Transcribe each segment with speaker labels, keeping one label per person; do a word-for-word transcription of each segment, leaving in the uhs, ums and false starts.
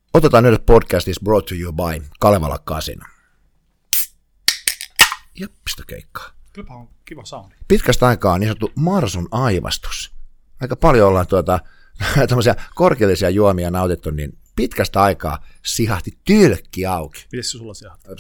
Speaker 1: Otetaan nyt podcast is brought to you by Kalevala Casino. Ja pistokeikkaa.
Speaker 2: Kylläpä on kiva soundi.
Speaker 1: Pitkästä aikaa on niin sanottu Marsun aivastus. Aika paljon ollaan tuota, tämmöisiä korkeellisia juomia nautittu, niin pitkästä aikaa sihahti tylkki auki.
Speaker 2: Miten se sulla sihahti?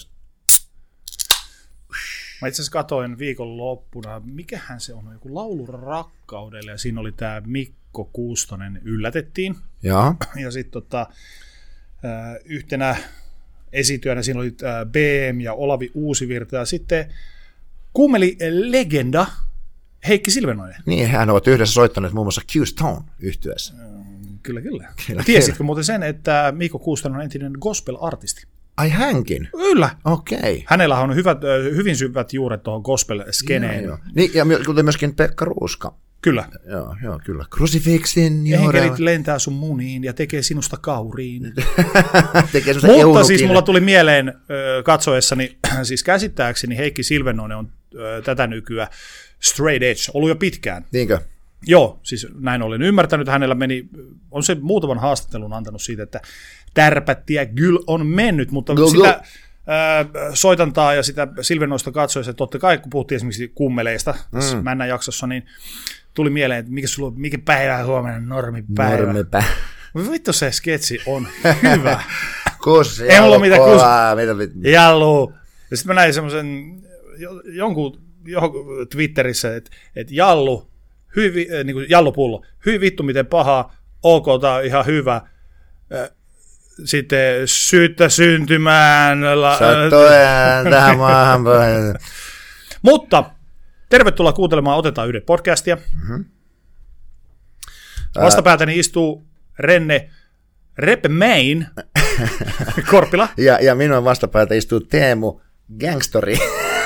Speaker 2: Mä itse asiassa katoin viikonloppuna, mikähän se on, joku laulu rakkaudelle, ja siinä oli tämä Mikko Kuustonen, yllätettiin.
Speaker 1: Ja,
Speaker 2: ja sitten tota, yhtenä esityönä siinä oli B M ja Olavi Uusivirta, ja sitten kuummeli legenda Heikki Silvenoinen.
Speaker 1: Niin, hän ovat yhdessä soittaneet muun muassa Q-Stone yhtyeessä.
Speaker 2: Kyllä, kyllä.
Speaker 1: kyllä
Speaker 2: Tiesitkö
Speaker 1: kyllä.
Speaker 2: muuten sen, että Mikko Kuustonen on entinen gospel-artisti?
Speaker 1: Ai hänkin?
Speaker 2: Kyllä.
Speaker 1: Okei. Okay.
Speaker 2: Hänellä on hyvät, hyvin syvät juuret tuohon gospel-skeneen.
Speaker 1: Joo, joo. Niin, ja kuten myöskin Pekka Ruuska.
Speaker 2: Kyllä.
Speaker 1: Joo, joo, kyllä. Crucifixin
Speaker 2: juurella. Enkelit lentää sun muniin ja tekee sinusta kauriin.
Speaker 1: tekee
Speaker 2: Mutta eunukin. Siis mulla tuli mieleen katsoessani, siis käsittääkseni Heikki Silvenoinen on tätä nykyään straight edge, ollut jo pitkään.
Speaker 1: Niinkö?
Speaker 2: Joo, siis näin olen ymmärtänyt. Hänellä meni, on se muutaman haastattelun antanut siitä, että tärpättiä kyllä on mennyt, mutta
Speaker 1: go,
Speaker 2: sitä
Speaker 1: go.
Speaker 2: Ää, soitantaa ja sitä Silvenoista katsoessa, että totta kai kun puhuttiin esimerkiksi kummeleista tässä
Speaker 1: mm.
Speaker 2: Männän jaksossa, niin tuli mieleen, että mikä, sulla, mikä päivä huomenna normipäivä.
Speaker 1: Normipäivä.
Speaker 2: Vittu se sketsi on hyvä.
Speaker 1: Kus,
Speaker 2: ei mulla mitään kus.
Speaker 1: Mitä, mitä.
Speaker 2: Jallu. Ja sitten mä näin semmoisen jonkun, jonkun Twitterissä, että, että Jallu, hyvin, niin kuin Jallupullo, hyvin vittu miten paha, ok, tää on ihan hyvä. Sitten syyttä syntymään.
Speaker 1: Sattujen tähän maahan.
Speaker 2: Mutta tervetuloa kuuntelemaan Otetaan yhdet podcastia. Mm-hmm. Vastapäätäni istuu Renne Repmain Korpila.
Speaker 1: Ja, ja minun vastapäätä istuu Teemu Gangstori.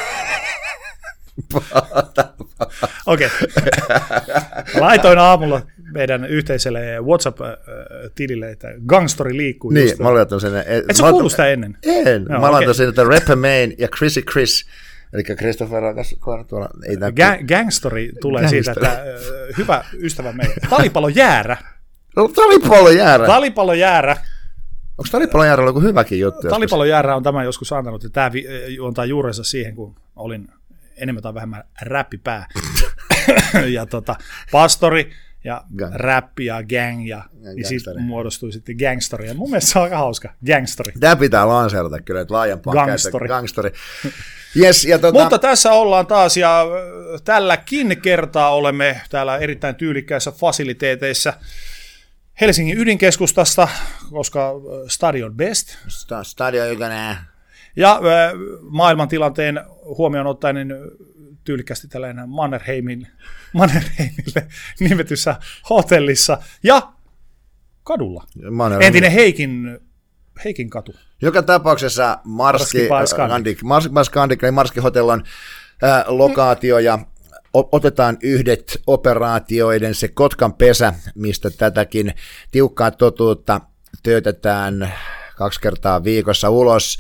Speaker 2: Okei. Okay. Laitoin aamulla meidän yhteiselle WhatsApp-tilille, että Gangstori liikkuu.
Speaker 1: Niin, mä olen sen.
Speaker 2: Et sä kuullut sitä ennen?
Speaker 1: En. No, mä laitan okay. sen, että Repmain ja Chrissy Chris. Eli Christopher Rakas tuolla.
Speaker 2: Ga- Gangstori tulee Gangstori. Siitä, että äh, hyvä ystävä meidän. Talipalo Jäärä.
Speaker 1: No, Talipalo Jäärä.
Speaker 2: Talipalo Jäärä.
Speaker 1: Onko Talipalo Jäärä joku hyväkin juttu?
Speaker 2: Talipalo Jäärä on tämä joskus antanut, että tämä juontaa juurensa siihen, kun olin enemmän tai vähemmän räppipää. ja tota, pastori ja gang. Räppi ja gang ja, ja niin sitten muodostui sitten gangstori. Ja mun mielestä se on aika hauska, gangstori.
Speaker 1: Tämä pitää lanseerata kyllä, että laajempaa
Speaker 2: gangstori.
Speaker 1: gangstori. Yes, ja tota...
Speaker 2: Mutta tässä ollaan taas ja tälläkin kertaa olemme täällä erittäin tyylikkäissä fasiliteeteissa Helsingin ydinkeskustasta, koska stadion best.
Speaker 1: Stadion ykkönen.
Speaker 2: Ja maailmantilanteen huomioon ottaen niin tyylikkästi tällainen Mannerheimin, Mannerheimille nimetyssä hotellissa ja kadulla. Entinen Heikin, Heikin katu.
Speaker 1: Joka tapauksessa Marski Scandic, Marski Scandic, eli Marski Hotel on äh, lokaatio ja otetaan yhdet operaatioiden se Kotkan pesä, mistä tätäkin tiukkaa totuutta töötetään kaksi kertaa viikossa ulos.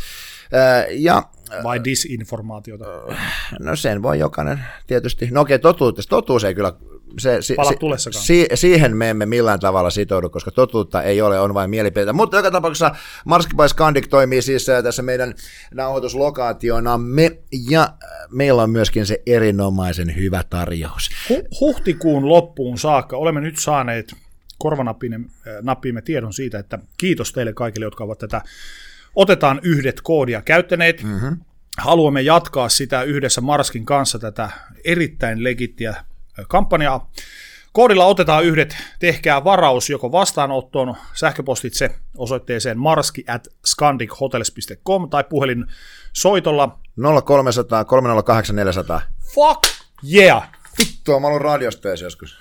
Speaker 1: Ja,
Speaker 2: vai disinformaatiota?
Speaker 1: No sen voi jokainen tietysti. No okei, totuus, totuus ei kyllä, se, si, si, siihen me emme millään tavalla sitoudu, koska totuutta ei ole, on vain mielipiteitä. Mutta joka tapauksessa Marski by Scandic toimii siis tässä meidän nauhoituslokaationamme, ja meillä on myöskin se erinomaisen hyvä tarjous.
Speaker 2: Huhtikuun loppuun saakka olemme nyt saaneet korvanappiimme tiedon siitä, että kiitos teille kaikille, jotka ovat tätä Otetaan yhdet koodia käyttäneet. Mm-hmm. Haluamme jatkaa sitä yhdessä Marskin kanssa, tätä erittäin legittiä kampanjaa. Koodilla Otetaan yhdet, tehkää varaus joko vastaanottoon sähköpostitse osoitteeseen marski at scandichotels piste com tai puhelin soitolla
Speaker 1: nolla kolme nolla nolla kolme nolla kahdeksan neljä nolla nolla.
Speaker 2: Fuck yeah!
Speaker 1: Vittua, mä ollut radiosteessa joskus.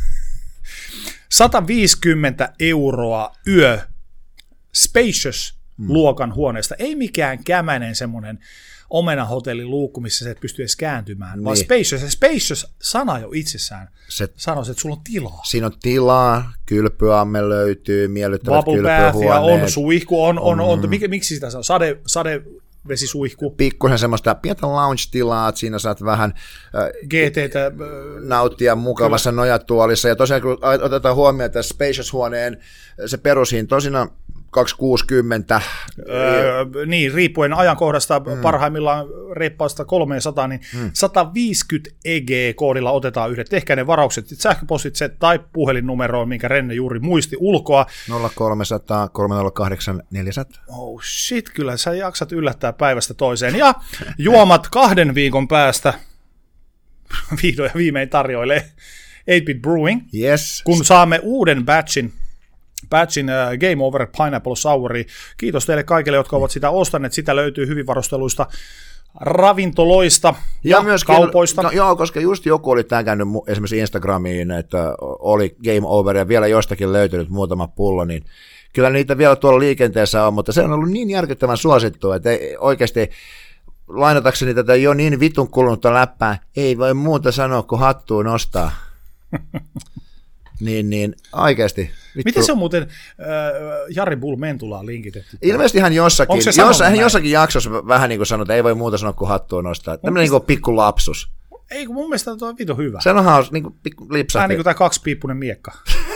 Speaker 2: sata viisikymmentä euroa yö, spacious luokan huoneesta. Ei mikään kämäinen semmoinen omenahotellin luukku, missä sä et pysty edes kääntymään, niin. Vaan spacious. Ja spacious-sana jo itsessään sanoo, että sulla on tilaa.
Speaker 1: Siinä on tilaa, kylpyamme löytyy, miellyttävät kylpyhuoneet.
Speaker 2: On suihku, on, on, on, on mik, miksi sitä sanoo? Sade, sadevesisuihku.
Speaker 1: Pikkusen semmoista pientä lounge-tilaa, että siinä saat vähän
Speaker 2: G T:tä äh,
Speaker 1: nauttia mukavassa kyllä. Nojatuolissa. Ja tosiaan kun otetaan huomioon, että spacious-huoneen se perushinta on siinä kaksisataakuusikymmentä.
Speaker 2: Öö, niin, riippuen ajankohdasta mm. parhaimmillaan reippaasta kolmesataa, niin mm. sata viisikymmentä E G-koodilla otetaan yhdet. Tehkää ne varaukset sähköpostitse tai puhelinnumeroon, minkä Renne juuri muisti ulkoa.
Speaker 1: nolla kolmesataa kolme nolla kahdeksan neljäsataa.
Speaker 2: Oh shit, kyllä sä jaksat yllättää päivästä toiseen. Ja juomat kahden viikon päästä vihdoin ja viimein tarjoilee eight bit Brewing,
Speaker 1: yes.
Speaker 2: kun saamme uuden batchin Batchin uh, Game Over Pineapple Souri. Kiitos teille kaikille, jotka ovat sitä ostaneet. Sitä löytyy hyvin varusteluista ravintoloista ja, ja myöskin, kaupoista.
Speaker 1: No, joo, koska just joku oli tämän käynyt esimerkiksi Instagramiin, että oli Game Over ja vielä jostakin löytynyt muutama pullo, niin kyllä niitä vielä tuolla liikenteessä on, mutta se on ollut niin järkyttävän suosittua, että ei, oikeasti lainatakseni tätä jo niin vitun kulunutta läppää, ei voi muuta sanoa kuin hattuun nostaa. Niin, niin oikeasti. Vittu.
Speaker 2: Miten se on muuten äh, Jari Bull Mentulaan linkitetty?
Speaker 1: Ilmeisesti hän jossakin, jos, hän jossakin jaksossa vähän niin kuin sanoi, että ei voi muuta sanoa kuin hattua nostaa. Tämmöinen niin kuin pikku lapsus.
Speaker 2: Ei, kun mun mielestä tuo on vitu hyvä.
Speaker 1: Se on haus, niin kuin pikku lipsahti.
Speaker 2: Vähän niin kuin tämä kaksipiippunen miekka.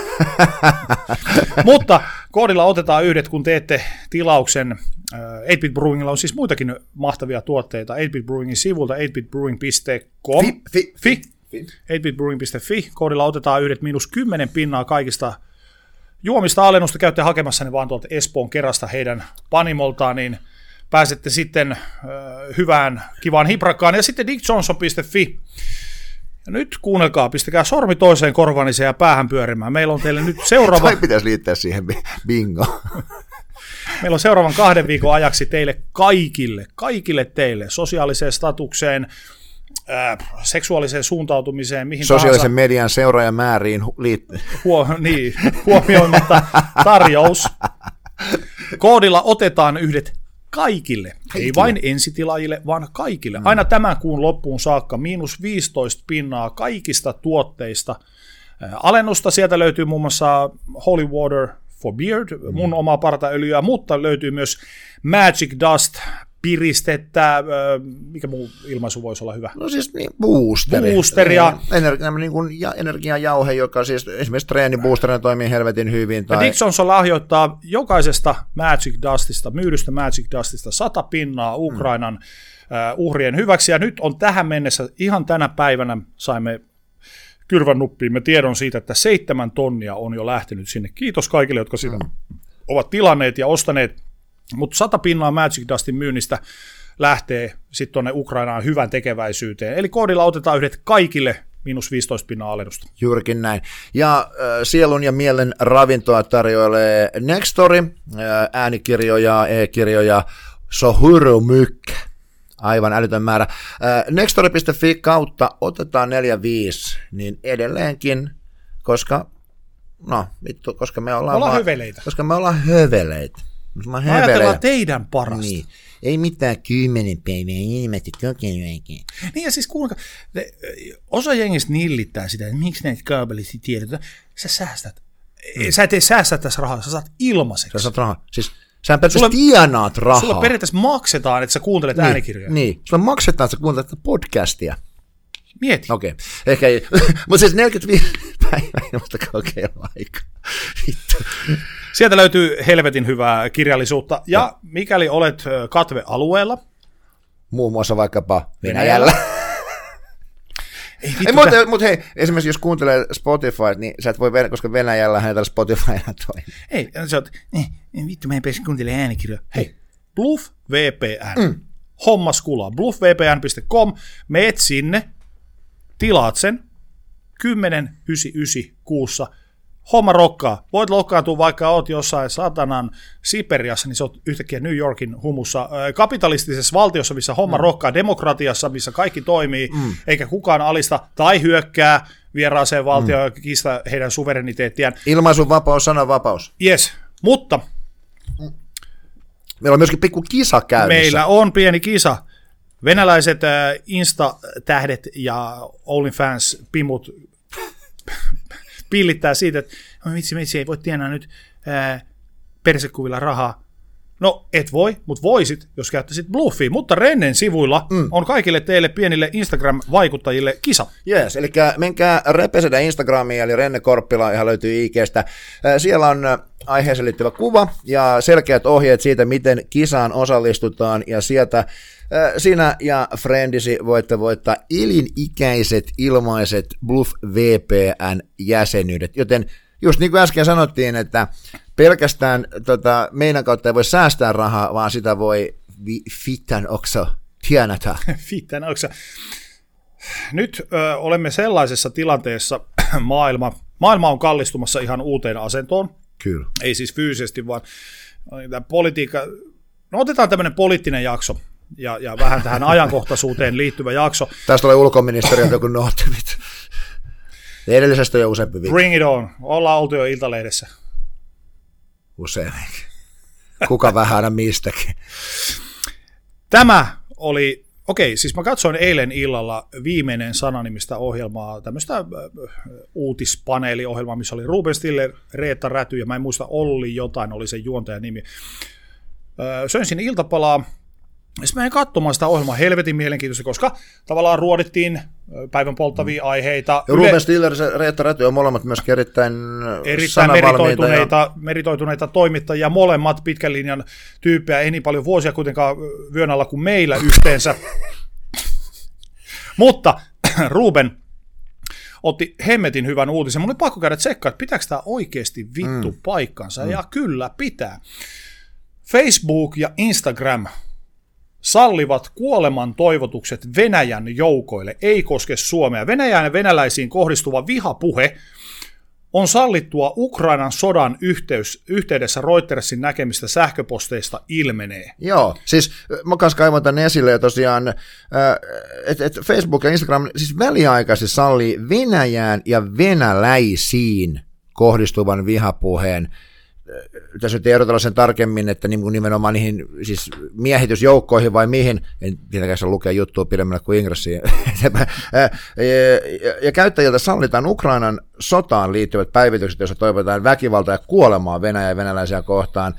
Speaker 2: Mutta koodilla otetaan yhdet, kun teette tilauksen. eight bit Brewingilla on siis muitakin mahtavia tuotteita. eight bit Brewingin sivulta eight bit brewing piste com.
Speaker 1: Fi, fi, fi.
Speaker 2: eight bit brewing piste fi. Koodilla otetaan yhdet miinus kymmenen pinnaa kaikista juomista alennusta. Käytte hakemassa ne vaan tuolta Espoon kerrasta heidän panimoltaan, niin pääsette sitten äh, hyvään, kivaan hiprakkaan. Ja sitten dick johnson piste fi. Ja nyt kuunnelkaa, pistäkää sormi toiseen korvaniseen ja päähän pyörimään. Meillä on teille nyt seuraava...
Speaker 1: Toi pitäisi liittää siihen bingo.
Speaker 2: Meillä on seuraavan kahden viikon ajaksi teille kaikille, kaikille teille, sosiaaliseen statukseen, Äh, seksuaaliseen suuntautumiseen, mihin
Speaker 1: sosiaalisen
Speaker 2: tahansa.
Speaker 1: median seuraajamääriin liittyen.
Speaker 2: Huo, niin, huomioimatta tarjous. Koodilla otetaan yhdet kaikille, kaikille, ei vain ensitilaajille, vaan kaikille. Mm. Aina tämän kuun loppuun saakka miinus viisitoista pinnaa kaikista tuotteista. Äh, alennusta sieltä löytyy muun muassa Holy Water for Beard, mm. mun omaa partaöljyä, mutta löytyy myös Magic Dust, piristettä, mikä muu ilmaisu voisi olla hyvä?
Speaker 1: No siis niin, boosteri.
Speaker 2: Boosteria.
Speaker 1: Ener- niin kuin ja, energiajauhe, joka siis esimerkiksi treeniboosterina toimii helvetin hyvin. Tai...
Speaker 2: Dick Johnson lahjoittaa jokaisesta Magic Dustista, myydystä Magic Dustista sata pinnaa Ukrainan hmm. uh, uhrien hyväksi. Ja nyt on tähän mennessä, ihan tänä päivänä saimme kyrvän nuppiimme tiedon siitä, että seitsemän tonnia on jo lähtenyt sinne. Kiitos kaikille, jotka sitä hmm. ovat tilanneet ja ostaneet. Mutta sata pinnaa Magic Dustin myynnistä lähtee sitten tuonne Ukrainaan hyvän tekeväisyyteen. Eli koodilla otetaan yhdet kaikille miinus viisitoista pinnaa alennusta.
Speaker 1: Juurikin näin. Ja äh, sielun ja mielen ravintoa tarjoilee Nextory, äh, äänikirjoja, e-kirjoja, Sohurumyk, aivan älytön määrä. Äh, Nextory piste fi kautta otetaan neljä viisi, niin edelleenkin, koska, no vittu, koska me ollaan,
Speaker 2: ollaan
Speaker 1: va-
Speaker 2: höveleitä.
Speaker 1: Koska me ollaan höveleitä.
Speaker 2: Me ajatellaan teidän parasta.
Speaker 1: Niin. Ei mitään kymmenen päivää ilmeisesti kokeiluaikin.
Speaker 2: Niin ja siis kuulkaa, osa jengistä nillittää sitä, että miksi näitä kaupallisia tiedot, sä säästät. Mm. Sä et ei säästä tässä rahaa, sä saat ilmaiseksi.
Speaker 1: Sä saat rahaa. Siis sä periaatteessa tienaat rahaa.
Speaker 2: Sulla periaatteessa maksetaan, että sä kuuntelet
Speaker 1: niin,
Speaker 2: äänikirjoja.
Speaker 1: Niin, sulla maksetaan, että sä kuuntelet podcastia.
Speaker 2: Mieti.
Speaker 1: Okei, okay. Ehkä ei. Mutta siis neljäkymmentäviisi päivää ilmasta kokeiluaikaa.
Speaker 2: Sieltä löytyy helvetin hyvää kirjallisuutta. Ja no. mikäli olet katvealueella.
Speaker 1: Muun muassa vaikkapa Venäjällä.
Speaker 2: Ei,
Speaker 1: ei, mutta, mutta hei, esimerkiksi jos kuuntelee Spotify, niin sä et voi, koska Venäjällähän ei tällä Spotifylla toimii.
Speaker 2: Ei, sä oot, eh, vittu, mä en pääse kuuntelemaan äänikirjoja. Hei, Bluff V P N. Mm. Hommas kulaa. bluff v p n piste com. Meet sinne, tilaat sen, kymmenen yhdeksänkymmentäyhdeksän kuussa. Homma rokkaa. Voit lokkaantua, vaikka oot jossain satanan Siperiassa, niin se on yhtäkkiä New Yorkin humussa. Kapitalistisessa valtiossa, missä homma mm. rokkaa, demokratiassa, missä kaikki toimii, mm. eikä kukaan alista tai hyökkää vieraaseen valtioon mm. ja kiistä heidän suvereniteettiään.
Speaker 1: Ilmaisun vapaus, sananvapaus.
Speaker 2: Yes, mutta...
Speaker 1: Meillä on myöskin pikku kisa käynnissä.
Speaker 2: Meillä on pieni kisa. Venäläiset äh, Insta-tähdet ja OnlyFans-pimut pillittää siitä, että vitsi, vitsi ei voi tienaa nyt ää, persekuvilla rahaa. No et voi, mutta voisit, jos käyttäisit bluffia, mutta Rennen sivuilla mm. on kaikille teille pienille Instagram-vaikuttajille kisa.
Speaker 1: Jees, eli menkää repesedä Instagramiin, eli Renne Korppila, ihan löytyy I G:stä. Siellä on aiheeseen liittyvä kuva ja selkeät ohjeet siitä, miten kisaan osallistutaan, ja sieltä sinä ja friendisi voitte voittaa elinikäiset ilmaiset Bluff V P N-jäsenyydet, joten just niin kuin äsken sanottiin, että pelkästään tota, meidän kautta ei voi säästää rahaa, vaan sitä voi fittan också tienata.
Speaker 2: Fittan också. Nyt ö, olemme sellaisessa tilanteessa, maailma, maailma on kallistumassa ihan uuteen asentoon.
Speaker 1: Kyllä.
Speaker 2: Ei siis fyysisesti, vaan politiikka. No otetaan tämmöinen poliittinen jakso ja, ja vähän tähän ajankohtaisuuteen liittyvä jakso.
Speaker 1: Tästä tulee ulkoministeriöltä joku noottivit. Edellisestä jo useampi viikko.
Speaker 2: Bring it on. Ollaan oltu jo Iltalehdessä.
Speaker 1: Useamminkin. Kuka vähän aina mistäkin.
Speaker 2: Tämä oli, okei, siis mä katsoin eilen illalla Viimeinen sana-nimistä ohjelmaa, tämmöistä uutispaneeliohjelmaa, missä oli Ruben Stiller, Reetta Räty ja mä en muista, Olli jotain oli sen juontajan nimi. Söin sinne iltapalaa. Sitten mä en katsomaan sitä ohjelmaa helvetin mielenkiintoista, koska tavallaan ruodittiin päivän polttavia mm. aiheita.
Speaker 1: Ja Yle... Ruben Stiller ja Reetta Räty on molemmat myös erittäin,
Speaker 2: erittäin meritoituneita, ja... meritoituneita toimittajia, molemmat pitkän linjan tyyppejä, ei niin paljon vuosia kuitenkaan vyön alla kuin meillä yhteensä. Mutta Ruben otti hemmetin hyvän uutisen. Mun oli pakko käydä tsekkaa, että pitääkö tämä oikeasti vittu mm. paikkansa, mm. ja kyllä pitää. Facebook ja Instagram sallivat kuoleman toivotukset Venäjän joukoille, ei koske Suomea. Venäjään ja venäläisiin kohdistuva vihapuhe on sallittua Ukrainan sodan yhteys, yhteydessä Reutersin näkemistä sähköposteista ilmenee.
Speaker 1: Joo, siis mä kanssa kaivan tänne esille, ja tosiaan että et Facebook ja Instagram siis väliaikaisesti sallii Venäjään ja venäläisiin kohdistuvan vihapuheen. Tässä nyt ei erotella sen tarkemmin, että nimenomaan niihin siis miehitysjoukkoihin vai mihin, en tietenkään saa lukea juttua pidemmällä kuin ingressiin, ja käyttäjiltä sallitaan Ukrainan sotaan liittyvät päivitykset, joissa toivotaan väkivaltaa ja kuolemaa Venäjä ja venäläisiä kohtaan.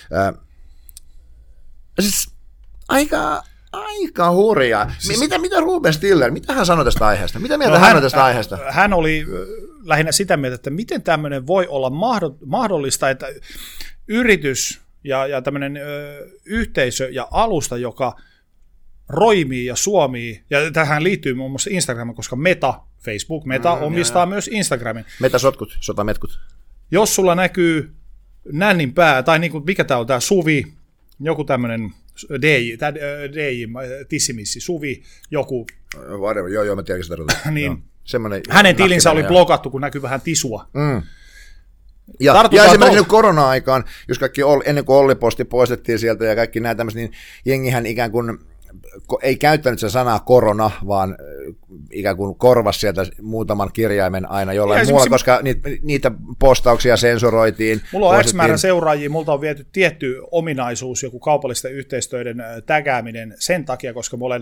Speaker 1: Siis aika... Aika hurjaa. Siis, mitä, mitä Ruben Stiller, mitä hän sanoi tästä aiheesta? Mitä mieltä no hän, hän on tästä
Speaker 2: hän,
Speaker 1: aiheesta?
Speaker 2: Hän oli lähinnä sitä mieltä, että miten tämmöinen voi olla mahdollista, että yritys ja, ja tämmöinen ö, yhteisö ja alusta, joka roimii ja suomii, ja tähän liittyy muun muassa Instagram, koska Meta, Facebook, Meta mm, omistaa ja, myös Instagramin.
Speaker 1: Metasotkut, sotametkut.
Speaker 2: Jos sulla näkyy nännin pää, tai niin kuin, mikä tämä on, tämä Suvi, joku tämmöinen D J, tämä D J, Tissimissi, Suvi, joku.
Speaker 1: Whatever, joo, joo, mä tiedän, sitä tarkoittaa.
Speaker 2: niin. Hänen tilinsä oli blokattu, kun näkyy vähän tisua. Mm.
Speaker 1: Ja, ja esimerkiksi to- korona-aikaan, jos kaikki ennen kuin Olli-posti poistettiin sieltä ja kaikki nämä tämmöiset, niin jengihän ikään kuin ei käyttänyt se sanaa korona, vaan ikään kuin korvasi sieltä muutaman kirjaimen aina jollain ja muulla, koska niitä, niitä postauksia sensuroitiin.
Speaker 2: Mulla on X määrä seuraajia, multa on viety tietty ominaisuus, joku kaupallisten yhteistyöiden tägääminen sen takia, koska mä olen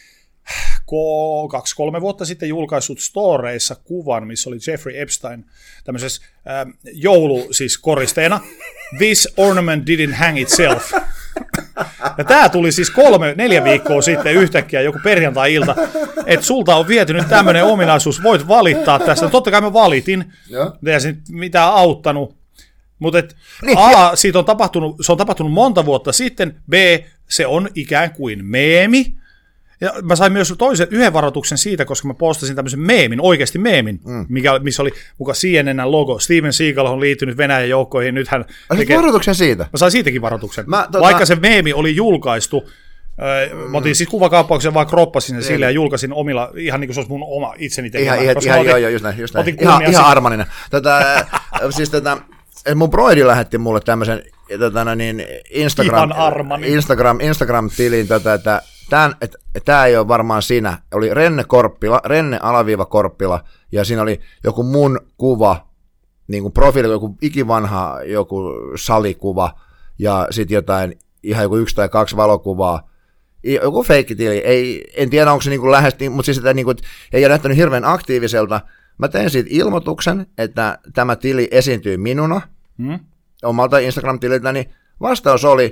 Speaker 2: kaksi kolme vuotta sitten julkaissut storeissa kuvan, missä oli Jeffrey Epstein tämmöisessä äh, joulu siis koristeena. This ornament didn't hang itself. Ja tämä tuli siis kolme, neljä viikkoa sitten yhtäkkiä, joku perjantai-ilta, että sulta on viety nyt tämmöinen ominaisuus, voit valittaa tästä. Totta kai mä valitin, ja se mitään auttanut, mutta niin, A, siitä on tapahtunut, se on tapahtunut monta vuotta sitten, B, se on ikään kuin meemi, ja mä sain myös toisen, yhden varoituksen siitä, koska mä postasin tämmöisen meemin, oikeasti meemin, mm. mikä, missä oli mukaan C N N:n logo. Steven Seagal on liittynyt Venäjän joukkoihin, nyt hän...
Speaker 1: Tekee... varoituksen siitä?
Speaker 2: Mä sain siitäkin varoituksen. Mä, tota... Vaikka se meemi oli julkaistu, mm. mä otin siis kuvakaappauksen, vaan kroppasin sen sille ja julkaisin omilla, ihan niin kuin se olisi mun oma itseni tekemä.
Speaker 1: Ihan, ihan, otin, joo, joo, just näin, just näin. Ihan, ihan armaninen. Tätä, siis tätä, mun broidi lähetti mulle tämmöisen tätä, niin Instagram, Instagram, Instagram-tilin, tätä, että Tän, et, et, tämä ei ole varmaan sinä. Oli Renne Korppila, Renne alaviiva Korppila, ja siinä oli joku mun kuva, niin kuin profiili, joku ikivanha joku salikuva, ja sitten jotain, ihan joku yksi tai kaksi valokuvaa, joku feikkitili, ei, en tiedä onko se niin kuin lähes, mutta siis että niin kuin, ei ole näyttänyt hirveän aktiiviselta. Mä tein siitä ilmoituksen, että tämä tili esiintyy minuna, hmm? omalta Instagram-tililtäni. Vastaus oli,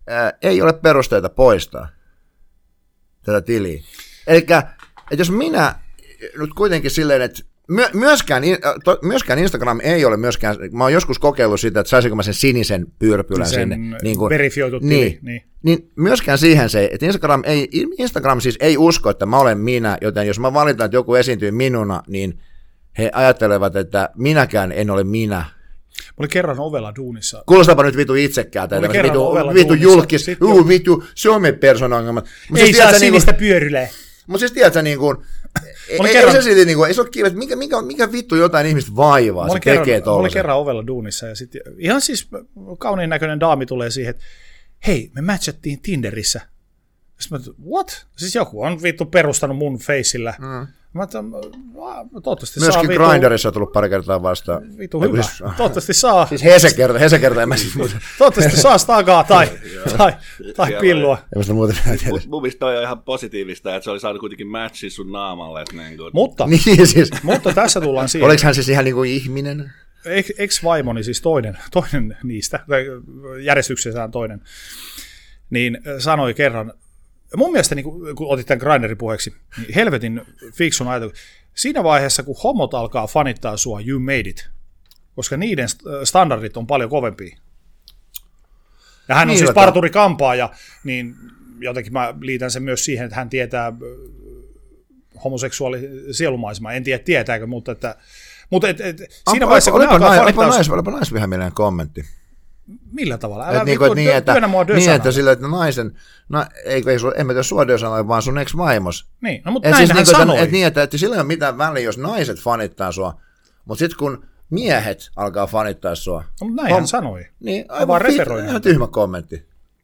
Speaker 1: ää, ei ole perusteita poistaa tätä tiliä. Elikkä, että jos minä nyt kuitenkin silleen, että Myöskään, myöskään Instagram ei ole myöskään, mä oon joskus kokeillut sitä, että saisinko mä sen sinisen pyörpylän
Speaker 2: sen
Speaker 1: sinne. Niin kuin,
Speaker 2: verifioitu tili.
Speaker 1: Niin, niin. niin myöskään siihen se, että Instagram, ei, Instagram siis ei usko, että mä olen minä, joten jos mä valitan, että joku esiintyy minuna, niin he ajattelevat, että minäkään en ole minä.
Speaker 2: Mä olin kerran ovella duunissa.
Speaker 1: Kuulostaapa nyt vitu itsekkäältä. Vitu, vitu julkis, uu, vitu somepersona-ongelmat.
Speaker 2: Ei siis saa sinistä niin pyörylää.
Speaker 1: Mutta siis tiedätkö, niin kuin, ei, ei se silti, niin kuin, ei se ole kiinni, että mikä, mikä, mikä vittu jotain ihmistä vaivaa, se
Speaker 2: kerran,
Speaker 1: tekee tollasen.
Speaker 2: Mä olin kerran ovella duunissa, ja sitten ihan siis kauniin näköinen daami tulee siihen, että hei, me matchattiin Tinderissä. Sitten mä, what? Siis joku on vittu perustanut mun faceillä. Mm. Mä tämän, toivottavasti
Speaker 1: myöskin
Speaker 2: saa
Speaker 1: vitu... Grinderissa on tullut pari kertaa vastaan.
Speaker 2: Vitu hyvä. Siis, toivottavasti saa.
Speaker 1: Siis Hese kerta, Hese kerta, en mä siis muuta.
Speaker 2: Toivottavasti saa stagaa tai, tai, tai pillua.
Speaker 1: En mä muuten
Speaker 3: Mun, mun mielestä toi on ihan positiivista, että se oli saanut kuitenkin matchia sun naamalle. Niin kuin...
Speaker 2: mutta,
Speaker 1: niin, siis.
Speaker 2: mutta tässä tullaan siihen.
Speaker 1: Oliko hän siis ihan niin kuin ihminen?
Speaker 2: Ex-vaimoni, siis toinen, toinen niistä, järjestyksessään toinen, niin sanoi kerran, mun mielestä, niin kun otit tämän Grindrin puheeksi, niin helvetin fiksun ajatus. Siinä vaiheessa, kun homot alkaa fanittaa sua, you made it. Koska niiden standardit on paljon kovempia. Ja hän on niin, siis parturi-kampaaja, niin jotenkin mä liitän sen myös siihen, että hän tietää homoseksuaali sielumaisemaa. En tiedä, tietääkö, mutta että... Mutta et, et, siinä vaiheessa, kun
Speaker 1: olipa,
Speaker 2: ne alkaa
Speaker 1: nais,
Speaker 2: fanittaa...
Speaker 1: Olipa, nais, olipa naisvihamielinen kommentti.
Speaker 2: Millä tavalla? Älä
Speaker 1: niin,
Speaker 2: vittu,
Speaker 1: niin, että,
Speaker 2: työnnä mua
Speaker 1: niin, että sillä, että naisen, no, ei, ei en mä tiedä sua sanoi, vaan sun ex-vaimos.
Speaker 2: Niin, no, mutta näin siis hän
Speaker 1: niin,
Speaker 2: sanoi.
Speaker 1: Että, niin, että, että sillä ei ole mitään väliä, jos naiset fanittaa sua, mutta sitten kun miehet alkaa fanittaa sua.
Speaker 2: No, mutta näin on, hän sanoi.
Speaker 1: Niin, aivan ihan tyhmä kommentti.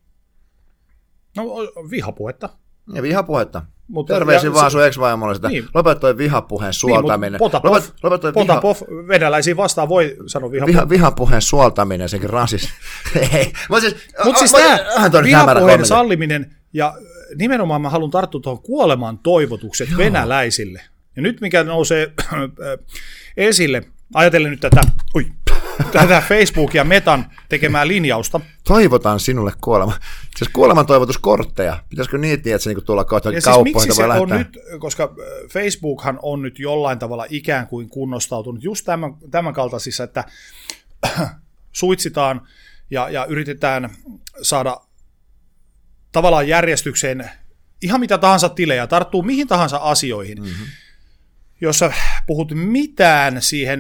Speaker 2: No, vihapuhetta.
Speaker 1: Ja vihapuhetta. Mutta terveisin vaan sun ex-vaimolle sitä. Niin. Lopeta toi vihapuheen suoltaminen.
Speaker 2: Niin, Potapov, Lopet, lopet Potapov viha... venäläisiä vastaan voi sanoa vihapuheen. Viha,
Speaker 1: vihapuheen suoltaminen, sekin rasis. Mutta siis,
Speaker 2: Mut siis tämä vihapuheen salliminen, ja nimenomaan mä haluan tarttua tuohon kuoleman toivotukset Joo. venäläisille. Ja nyt mikä nousee esille, ajatellen nyt tätä, oi, tätä Facebook ja Metan tekemää linjausta.
Speaker 1: Toivotan sinulle kuolema. Siis kuoleman toivotuskortteja. Pitäisikö niitä että se niinku tulla kohta
Speaker 2: ja
Speaker 1: kauppoihin?
Speaker 2: Siis miksi se on nyt, koska Facebookhan on nyt jollain tavalla ikään kuin kunnostautunut just tämän, tämän kaltaisissa, että suitsitaan ja, ja yritetään saada tavallaan järjestykseen ihan mitä tahansa tilejä, tarttuu mihin tahansa asioihin. Mm-hmm. Jos sä puhut mitään siihen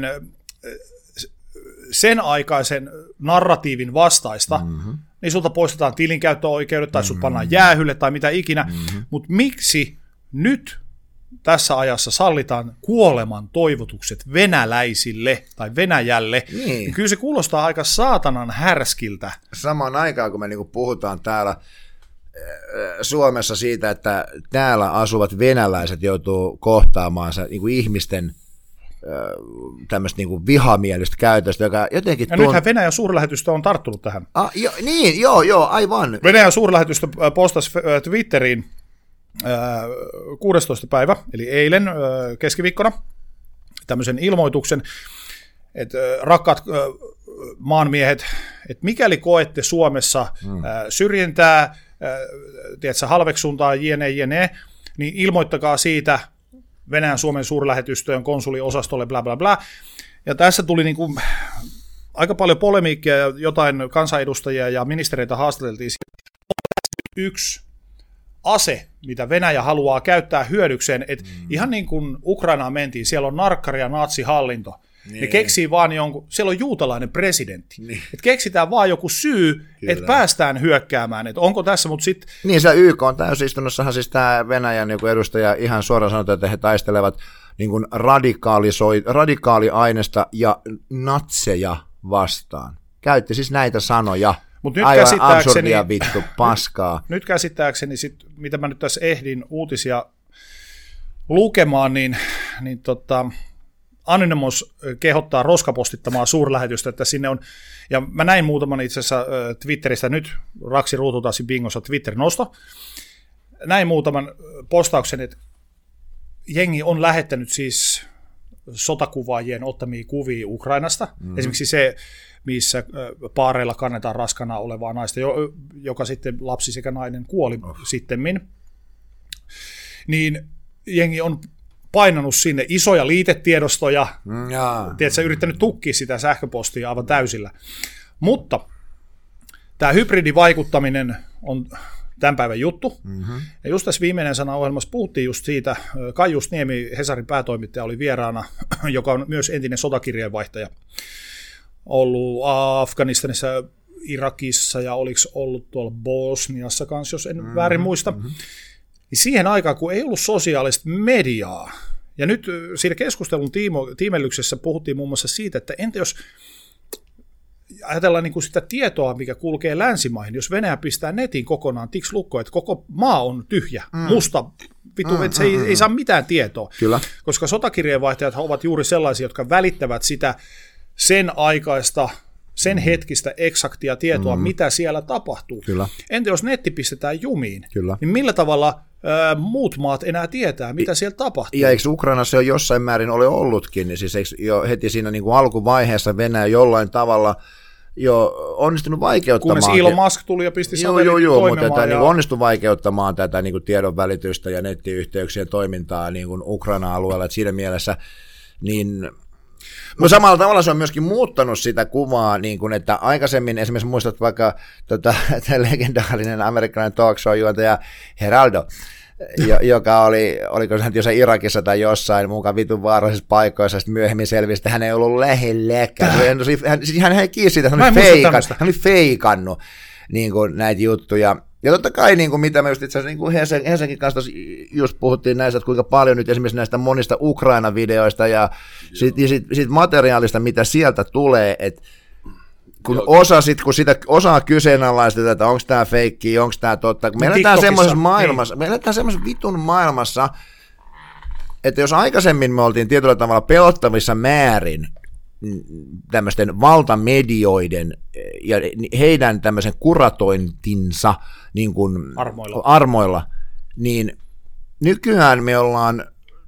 Speaker 2: sen aikaisen narratiivin vastaista, mm-hmm. niin sulta poistetaan tilinkäyttöoikeudet tai mm-hmm. sut pannaan jäähylle tai mitä ikinä. Mm-hmm. Mutta miksi nyt tässä ajassa sallitaan kuoleman toivotukset venäläisille tai Venäjälle? Niin. Kyllä se kuulostaa aika saatanan härskiltä.
Speaker 1: Samaan aikaan, kun me niinku puhutaan täällä Suomessa siitä, että täällä asuvat venäläiset joutuu kohtaamaan niinku ihmisten tämmöistä niinku vihamielistä käytöstä, joka jotenkin...
Speaker 2: Ja tuon... nythän Venäjän suurlähetystö on tarttunut tähän.
Speaker 1: Ah, jo, niin, joo, joo, aivan.
Speaker 2: Venäjän suurlähetystö postasi Twitteriin kuudestoista päivä, eli eilen keskiviikkona, tämmöisen ilmoituksen, että rakkaat maanmiehet, että mikäli koette Suomessa hmm. syrjintää, tiedätkö, halveksuntaa, jne, jne, niin ilmoittakaa siitä Venäjän Suomen suurlähetystöön, konsuliosastolle, bla bla bla. Ja tässä tuli niin kuin aika paljon polemiikkia ja jotain kansanedustajia ja ministereitä haastateltiin. Yksi ase, mitä Venäjä haluaa käyttää hyödykseen, että mm. ihan niin kuin Ukrainaan mentiin, siellä on narkkari- ja natsihallinto. Niin. Ne keksii vaan jonkun, siellä on juutalainen presidentti. Niin. Että keksitään vaan joku syy, että päästään hyökkäämään. Että onko tässä, mutta sitten...
Speaker 1: Niin, se Y K on täysistunnossahan siis tämä Venäjän joku edustaja ihan suoraan sanotaan, että he taistelevat niin kuin radikaaliaineista ja natseja vastaan. Käytti siis näitä sanoja.
Speaker 2: Mut nyt
Speaker 1: aivan absurdia vittu, paskaa.
Speaker 2: Nyt, nyt käsittääkseni, sit, mitä mä nyt tässä ehdin uutisia lukemaan, niin, niin tota... Anonymous kehottaa roskapostittamaan suurlähetystä, että sinne on, ja mä näin muutaman itse asiassa Twitteristä nyt, Raksi Ruututasi bingossa Twitter-nosto, näin muutaman postauksen, että jengi on lähettänyt siis sotakuvaajien ottamia kuvia Ukrainasta. Mm. Esimerkiksi se, missä paareilla kannetaan raskana olevaa naista, joka sitten lapsi sekä nainen kuoli oh. sittemmin. Niin jengi on painanut sinne isoja liitetiedostoja, mm, tiedätkö, yrittänyt tukkia sitä sähköpostia aivan täysillä. Mutta tämä hybridivaikuttaminen on tämän päivän juttu. Mm-hmm. Ja just tässä viimeinen sana ohjelmassa puhuttiin just siitä, Kai Just Niemi, Hesarin päätoimittaja, oli vieraana, joka on myös entinen sotakirjeenvaihtaja, ollut Afganistanissa, Irakissa ja oliko ollut tuolla Bosniassa kanssa, jos en mm-hmm. väärin muista. Mm-hmm. Niin siihen aikaan, kun ei ollut sosiaalista mediaa, ja nyt siinä keskustelun tiimo, tiimellyksessä puhuttiin muun muassa siitä, että entä jos ajatellaan niin kuin sitä tietoa, mikä kulkee länsimaihin, jos Venäjä pistää netin kokonaan tiks lukkoon, että koko maa on tyhjä, mm. musta, vitu, mm, että se mm, ei, mm. ei saa mitään tietoa. Kyllä. Koska sotakirjeenvaihtajat ovat juuri sellaisia, jotka välittävät sitä sen aikaista, sen mm. hetkistä eksaktia tietoa, mm. mitä siellä tapahtuu. Kyllä. Entä jos netti pistetään jumiin, Kyllä. niin millä tavalla ää, muut maat enää tietää, mitä siellä tapahtuu?
Speaker 1: Ja eikö Ukrainassa jo jossain määrin ole ollutkin, niin siis eikö jo heti siinä niin kuin alkuvaiheessa Venäjä jollain tavalla jo onnistunut vaikeuttamaan.
Speaker 2: Kunnes Elon Musk tuli ja pisti
Speaker 1: satelliitin toimimaan. Mutta tätä ja... niin onnistui vaikeuttamaan tätä niin kuin tiedon välitystä ja nettiyhteyksien toimintaa niin kuin Ukrainan alueella, että siinä mielessä niin... No samalla tavalla se on myöskin muuttanut sitä kuvaa, niin kuin, että aikaisemmin esimerkiksi muistat vaikka tota, legendaarinen amerikkalainen talk show-juontaja Geraldo, joka oli, oliko se jossain Irakissa tai jossain mukaan vitun vaarallisissa paikoissa, sitten myöhemmin selvisi, että hän ei ollut lähelläkään. Hän, hän, hän ei kiinni siitä, hän oli, feikannut, hän oli feikannut niin kuin, näitä juttuja. Ja totta kai, niin kuin mitä me just itse asiassa niin Helsingin, Helsingin kanssa just puhuttiin näistä, että kuinka paljon nyt esimerkiksi näistä monista Ukraina-videoista ja siitä sit, sit materiaalista, mitä sieltä tulee, että kun osa sit, kun sitä osaa kyseenalaistaa, että onko tämä feikki, onko tämä totta, kun me eletään semmoisessa maailmassa, niin. me eletään semmoisessa vitun maailmassa, että jos aikaisemmin me oltiin tietyllä tavalla pelottavissa määrin tämmöisten valtamedioiden ja heidän tämmöisen kuratointinsa niin kuin
Speaker 2: armoilla.
Speaker 1: armoilla, niin nykyään me ollaan,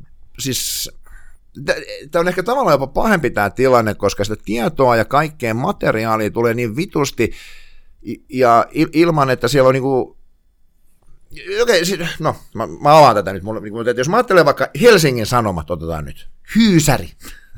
Speaker 1: siis tämä on ehkä tavallaan jopa pahempi tämä tilanne, koska sitä tietoa ja kaikkeen materiaalia tulee niin vitusti ja ilman, että siellä on niin kuin, okei, no mä, mä avaan tätä nyt, mutta jos mä ajattelen vaikka Helsingin Sanomat, otetaan nyt, hyysäri,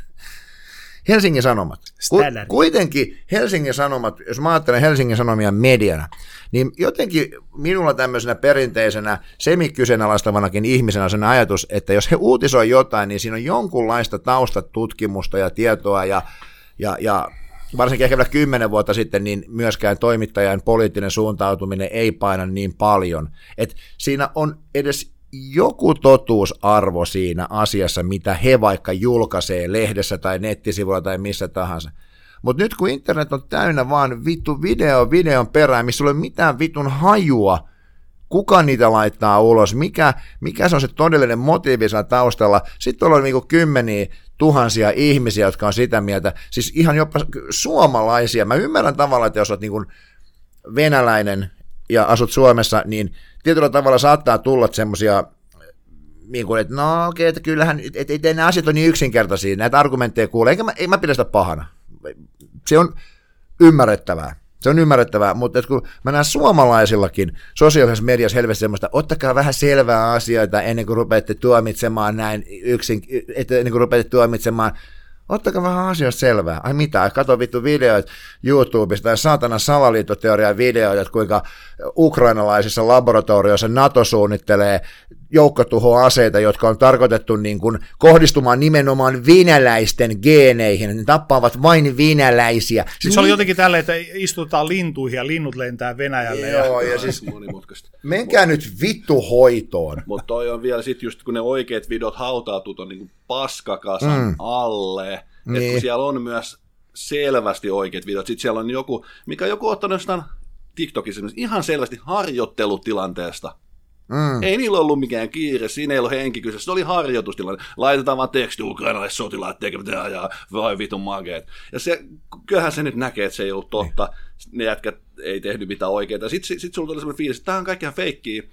Speaker 1: Helsingin Sanomat. Ku- kuitenkin Helsingin Sanomat, jos mä ajattelen Helsingin Sanomia mediana, niin jotenkin minulla tämmöisenä perinteisenä semikyseenalaistavanakin ihmisenä on sen ajatus, että jos he uutisoi jotain, niin siinä on jonkunlaista taustatutkimusta ja tietoa, ja, ja, ja varsinkin ehkä vielä kymmenen vuotta sitten, niin myöskään toimittajan poliittinen suuntautuminen ei paina niin paljon. Että siinä on edes joku totuusarvo siinä asiassa, mitä he vaikka julkaisee lehdessä tai nettisivuilla tai missä tahansa. Mutta nyt kun internet on täynnä vaan vittu video videon perään, missä ei ole mitään vitun hajua, kuka niitä laittaa ulos, mikä, mikä se on se todellinen motiivi siellä taustalla. Sitten on niinku kymmeniä tuhansia ihmisiä, jotka on sitä mieltä, siis ihan jopa suomalaisia. Mä ymmärrän tavallaan, että jos olet niinku venäläinen ja asut Suomessa, niin tietyllä tavalla saattaa tulla semmoisia, niin kuin, että no okei, että kyllähän, että et, et, nämä asiat on niin yksinkertaisia, näitä argumentteja kuulee, eikä mä, ei mä pidä sitä pahana. Se on ymmärrettävää, se on ymmärrettävää, mutta että kun mä näen suomalaisillakin sosiaalisessa mediassa helvetti semmoista, ottakaa vähän selvää asioita ennen kuin rupeatte tuomitsemaan näin yksin, että ennen kuin rupeatte tuomitsemaan, ottakaa vähän asioista selvää. Ai mitä, kato vittu videoita YouTubesta tai saatana salaliittoteorian videoita, että kuinka ukrainalaisissa laboratorioissa NATO suunnittelee joukkotuhoaseita, jotka on tarkoitettu niin kuin kohdistumaan nimenomaan venäläisten geeneihin. Ne tappavat vain venäläisiä.
Speaker 2: Siis se oli jotenkin tälleen, että istutaan lintuihin ja linnut lentää Venäjälle.
Speaker 1: Joo, ja, ja siis monimutkaista. Menkää nyt vittu hoitoon.
Speaker 3: Mutta toi on vielä sitten just, kun ne oikeat videot hautautuu ton niin paskakasan mm. alle, niin. Että kun siellä on myös selvästi oikeat videot, sitten siellä on joku, mikä joku on ottanut jostain TikTokissa ihan selvästi harjoittelutilanteesta. Mm. Ei niillä ollut mikään kiire, siinä ei ollut henki kyseessä, se oli harjoitustilanne. Laitetaan vaan teksti ukrainalaiset sotilaat tekevät ja vai vitun mageet. Ja se, kyllähän se nyt näkee, että se ei ollut totta. Ne jätkät ei tehnyt mitään oikeaa. Sitten sit, sit sulla tuli sellainen fiilis, että tämä on kaikkihan feikkiä.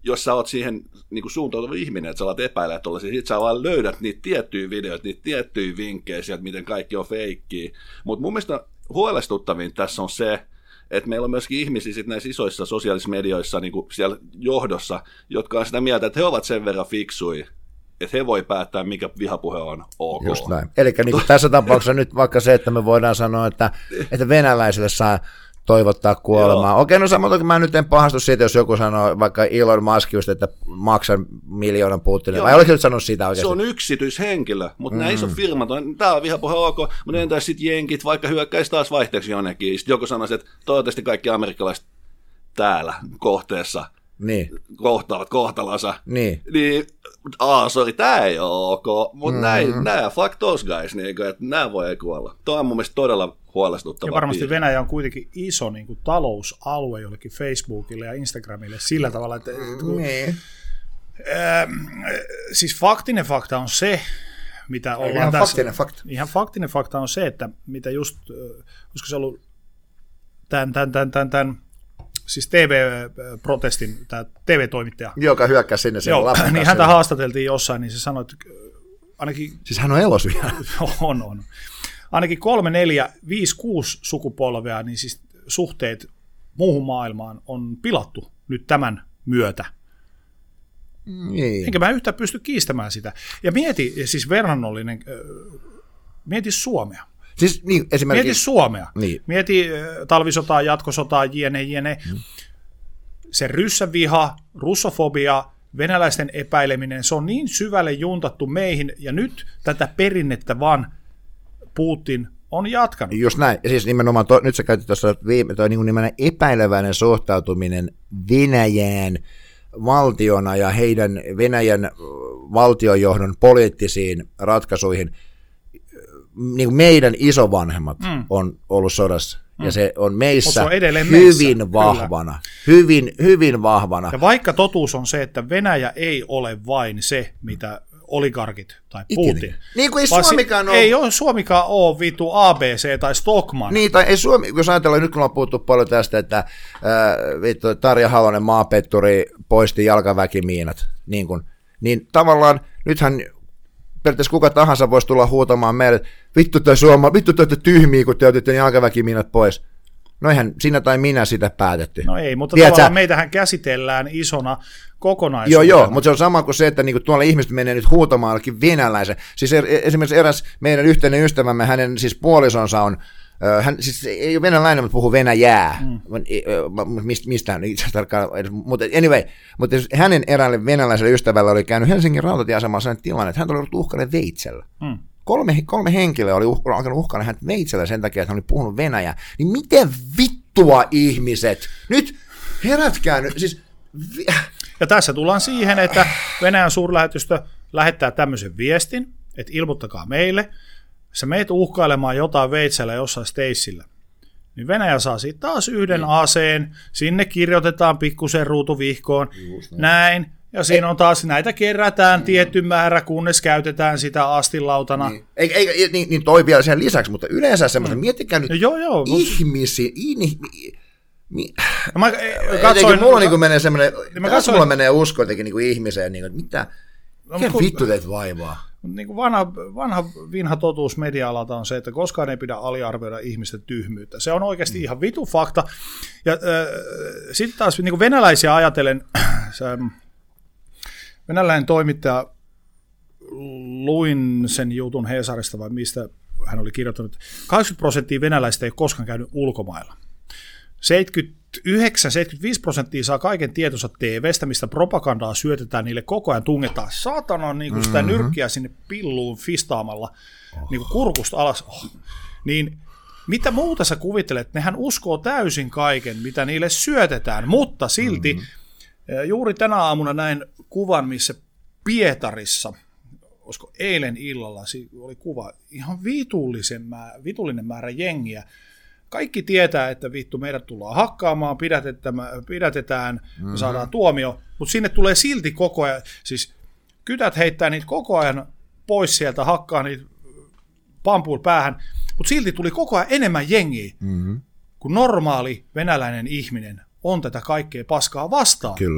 Speaker 3: jos sä oot siihen niin kuin suuntautuva ihminen, että sä alat epäillä tuollaisia, sit sä vaan löydät niitä tiettyjä videoita, niitä tiettyjä vinkkejä sieltä, miten kaikki on feikkiä. Mutta mun mielestä huolestuttavin tässä on se, että meillä on myöskin ihmisiä sit näissä isoissa sosiaalisissa medioissa niin kuin siellä johdossa, jotka on sitä mieltä, että he ovat sen verran fiksuja, että he voi päättää, mikä vihapuhe on ok.
Speaker 1: Just näin. Eli niin tässä tapauksessa nyt vaikka se, että me voidaan sanoa, että, että venäläisille saa toivottaa kuolemaa. Joo. Okei, no samoin mä nyt en pahastu siitä, jos joku sanoo vaikka Elon Musk just, että maksan miljoonan Putinille. Vai oliko nyt sanonut sitä oikeasti?
Speaker 3: Se on yksityishenkilö, mutta mm. nämä isot firmat on, tämä on vihapuhe ok, mutta entäs sitten jenkit, vaikka hyökkäisi taas vaihteeksi jonnekin. Sitten joku sanoisi, että toivottavasti kaikki amerikkalaiset täällä kohteessa
Speaker 1: niin.
Speaker 3: kohtaavat kohtalonsa.
Speaker 1: Niin.
Speaker 3: Niin, aa, sori, tää ei ole ok, mutta mm-hmm. nämä, fuck those guys, niin, että nämä voi kuolla. Tuo on mun mielestä todella huolestuttavaa.
Speaker 2: Ja varmasti
Speaker 3: piirre.
Speaker 2: Venäjä on kuitenkin iso niin kuin talousalue jollekin Facebookille ja Instagramille sillä tavalla, että...
Speaker 1: Niin.
Speaker 2: Äh, siis faktinen fakta on se, mitä ollaan
Speaker 1: ihan
Speaker 2: tässä...
Speaker 1: Faktinen fakta.
Speaker 2: Ihan faktinen fakta on se, että mitä just... Olisiko se ollut tämän... tämän, tämän, tämän, tämän siis T V-protestin, tämä T V-toimittaja.
Speaker 1: Joka hyökkäsi sinne sen
Speaker 2: Joo, niin häntä haastateltiin jossain, niin se sanoi, että ainakin...
Speaker 1: Siis hän on elossa vielä.
Speaker 2: on, on. Ainakin kolme, neljä, viisi, kuusi sukupolvea, niin siis suhteet muuhun maailmaan on pilattu nyt tämän myötä.
Speaker 1: Niin.
Speaker 2: Enkä mä yhtään pysty kiistämään sitä. Ja mieti, siis verrannollinen, mieti Suomea.
Speaker 1: Siis, niin, esimerkiksi...
Speaker 2: Mieti Suomea.
Speaker 1: Niin.
Speaker 2: Mieti talvisotaa, jatkosotaa, jne, jne. Hmm. Se ryssäviha, russofobia, venäläisten epäileminen, se on niin syvälle juntattu meihin, ja nyt tätä perinnettä vaan Putin on jatkanut.
Speaker 1: Just näin. Ja siis nimenomaan, to, nyt sä käytit tuossa viime, toi niin nimenomaan epäileväinen suhtautuminen Venäjään valtiona ja heidän Venäjän valtiojohdon poliittisiin ratkaisuihin. Niin kuin meidän isovanhemmat mm. on ollut sodassa, mm. ja se on meissä se on hyvin meissä. vahvana. Hyvin, hyvin vahvana.
Speaker 2: Ja vaikka totuus on se, että Venäjä ei ole vain se, mitä oligarkit tai Putin.
Speaker 1: Ikinä. Niin kuin ei Suomikaan ole.
Speaker 2: Ei ole Suomikaan ole vitu A B C tai Stockman.
Speaker 1: Niin, tai ei Suomi, jos ajatellaan, nyt kun on puhuttu paljon tästä, että äh, vittu, Tarja Halonen maapetturi poisti jalkaväkimiinat, niin, kuin, niin tavallaan nythän periaatteessa kuka tahansa voisi tulla huutamaan meille, että vittu te Suoma, vittu te olette tyhmiä, kun te otitte jalkaväkimiinat pois. No eihän sinä tai minä sitä päätetty.
Speaker 2: No ei, mutta Tiedät tavallaan sä... meitähän käsitellään isona kokonaisuutena.
Speaker 1: Joo, joo, mutta se on sama kuin se, että niinku tuolla ihmiset menee nyt huutamaan jollekin venäläisen. Siis esimerkiksi eräs meidän yhteinen ystävämme, hänen siis puolisonsa on, hän siis ei ole venäläinen, mutta puhuu venäjää. Mm. Mistä hän itse tarkkaan, mutta anyway, mutta hänen eräälle venäläiselle ystävällä oli käynyt Helsingin rautatieasemalla sellainen tilanne, että hän oli ollut uhkainen veitsellä. Mm. Kolme, kolme henkilöä oli uh, alkanut uhkailla häntä veitsellä sen takia, että hän oli puhunut venäjää. Niin miten vittua ihmiset? Nyt herätkää nyt. Siis...
Speaker 2: Ja tässä tullaan siihen, että Venäjän suurlähetystö lähettää tämmöisen viestin, että ilmoittakaa meille, sä meet uhkailemaan jotain veitsellä jossain Stacella. Niin Venäjä saa siitä taas yhden niin. aseen, sinne kirjoitetaan pikkusen ruutuvihkoon, näin. Ja siinä on taas, näitä kerätään tietty määrä, kunnes käytetään sitä astinlautana.
Speaker 1: Niin, ei, ei, niin, niin toi vielä sen lisäksi, mutta yleensä semmoisen, mm. miettikää nyt
Speaker 2: no, joo, joo,
Speaker 1: ihmisiä, ihmisiä, Mi-
Speaker 2: no mä katsoin,
Speaker 1: mulla niin menee semmoinen, niin tässä mulla menee usko jotenkin niin ihmiseen, niin kuin, mitä, no, mikä vittu teet vaivaa?
Speaker 2: Niin kuin vanha, vanha vinha totuus media-alalta on se, että koskaan ei pidä aliarvioida ihmisten tyhmyyttä. Se on oikeasti mm. ihan vitu fakta. Ja äh, sitten taas niin kuin venäläisiä ajatellen, se, venäläinen toimittaja, luin sen jutun Hesarista vai mistä hän oli kirjoittanut, kahdeksankymmentä prosenttia venäläistä ei ole koskaan käynyt ulkomailla. seitsemänkymmentäyhdeksän seitsemänkymmentäviisi prosenttia saa kaiken tietonsa T V:stä, mistä propagandaa syötetään, niille koko ajan tungetaan saatana niin kuin sitä mm-hmm. nyrkkiä sinne pilluun fistaamalla oh. niin kuin kurkusta alas. Oh. Niin mitä muuta sä kuvittelet? Nehän uskoo täysin kaiken, mitä niille syötetään, mutta silti mm-hmm. juuri tänä aamuna näin kuvan, missä Pietarissa, olisiko eilen illalla, oli kuva, ihan vitullisen määrä, vitullinen määrä jengiä. Kaikki tietää, että vittu meidät tullaan hakkaamaan, pidätetään, mm-hmm. me saadaan tuomio, mutta sinne tulee silti koko ajan, siis kytät heittää niitä koko ajan pois sieltä, hakkaa niitä pampuun päähän, mutta silti tuli koko ajan enemmän jengiä, mm-hmm. kuin normaali venäläinen ihminen on tätä kaikkea paskaa vastaan.
Speaker 1: Kyllä.